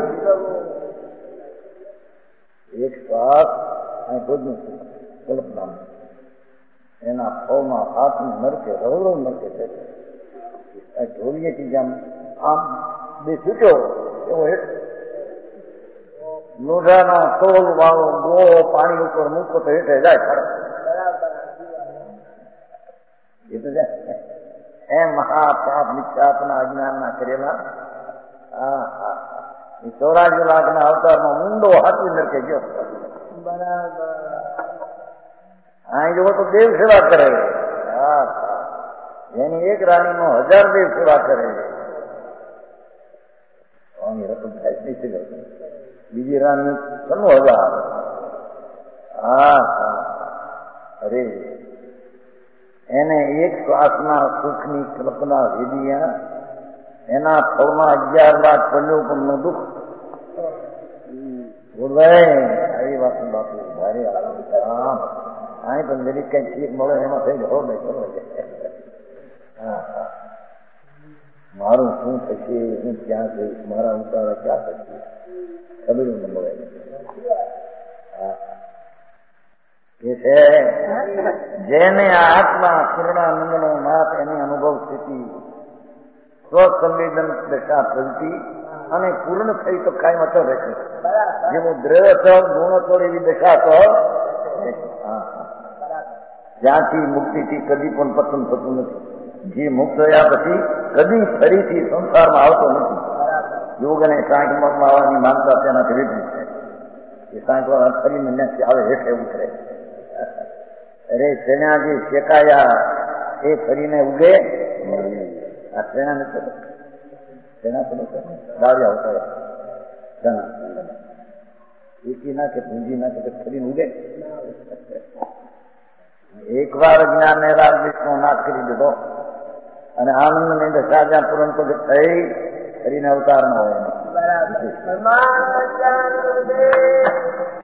एक श्वास બધું કલ્પના એના ફોમાં હાથમાં નરકે રવડો નરકે છે ઢોલીએથી જેમ આમ બે છૂટ્યો એવો લોઢાનો તોલ વાળો ગો પાણી ઉપર મૂકો તો હેઠે જાય ખરો એ તો જાય એમ મહાપાપ મિથ્યાત્મના અજ્ઞાનના કરેલા હા હા એ ચોરાજી લાખના અવતારમાં ઊંડો હાથવી નરકે ગયો બરાબર અહીં જો તો દેવ સેવા કરે હા એની એક રાણીનો હજાર દેવ સેવા કરે રકમ થાય નહીં છે બીજી રાણી ત્રણ હજાર હા હા અરે એને એક શ્વાસના સુખની કલ્પના વેદિયા એના ફળમાં અગિયાર લાખ પલ્લું નું દુઃખ બોલભાઈ આવી વાત બાપુ ભારે અહીં પણ દરેક કઈ ચીજ મળે એમાં થઈ હો નહીં ખબર હા હા મારું શું થશે હું ક્યાં જઈશ મારા ઉતારા ક્યાં થશે ખબર ન મળે હા એ છે જેને આત્મા પૂર્ણાનંદનો નાથ એની અનુભવ સ્થિતિ સ્વસંવેદન દશા પ્રવૃત્તિ અને પૂર્ણ થઈ તો કાંઈ મતો રહેશે જેવું દ્રવ્ય તો ગુણ તો એવી દશા તો જ્યાંથી મુક્તિથી કદી પણ પતન થતું નથી જે મુક્ત થયા પછી કદી ફરીથી સંસારમાં આવતો નથી યોગ અને સાંઠ મગમાં આવવાની માનતા તેનાથી વિપરીત છે એ સાંઠ વાળા ફરીને ન્યાથી આવે હેઠે ઉતરે અરે ચણા જે શેકાયા એ ફરીને ઉગે આ ચણા નથી ચણા તો દાળિયા ઉતારે ચણા એકી નાખે ભૂંજી નાખે ફરીને ઉગે એક વાર જ્ઞાન ને રાગ વિષ્ણુ નાશ કરી દીધો અને આનંદ ની દશા જ્યાં પૂરણ તો થઈ ફરીને અવતાર ન હોય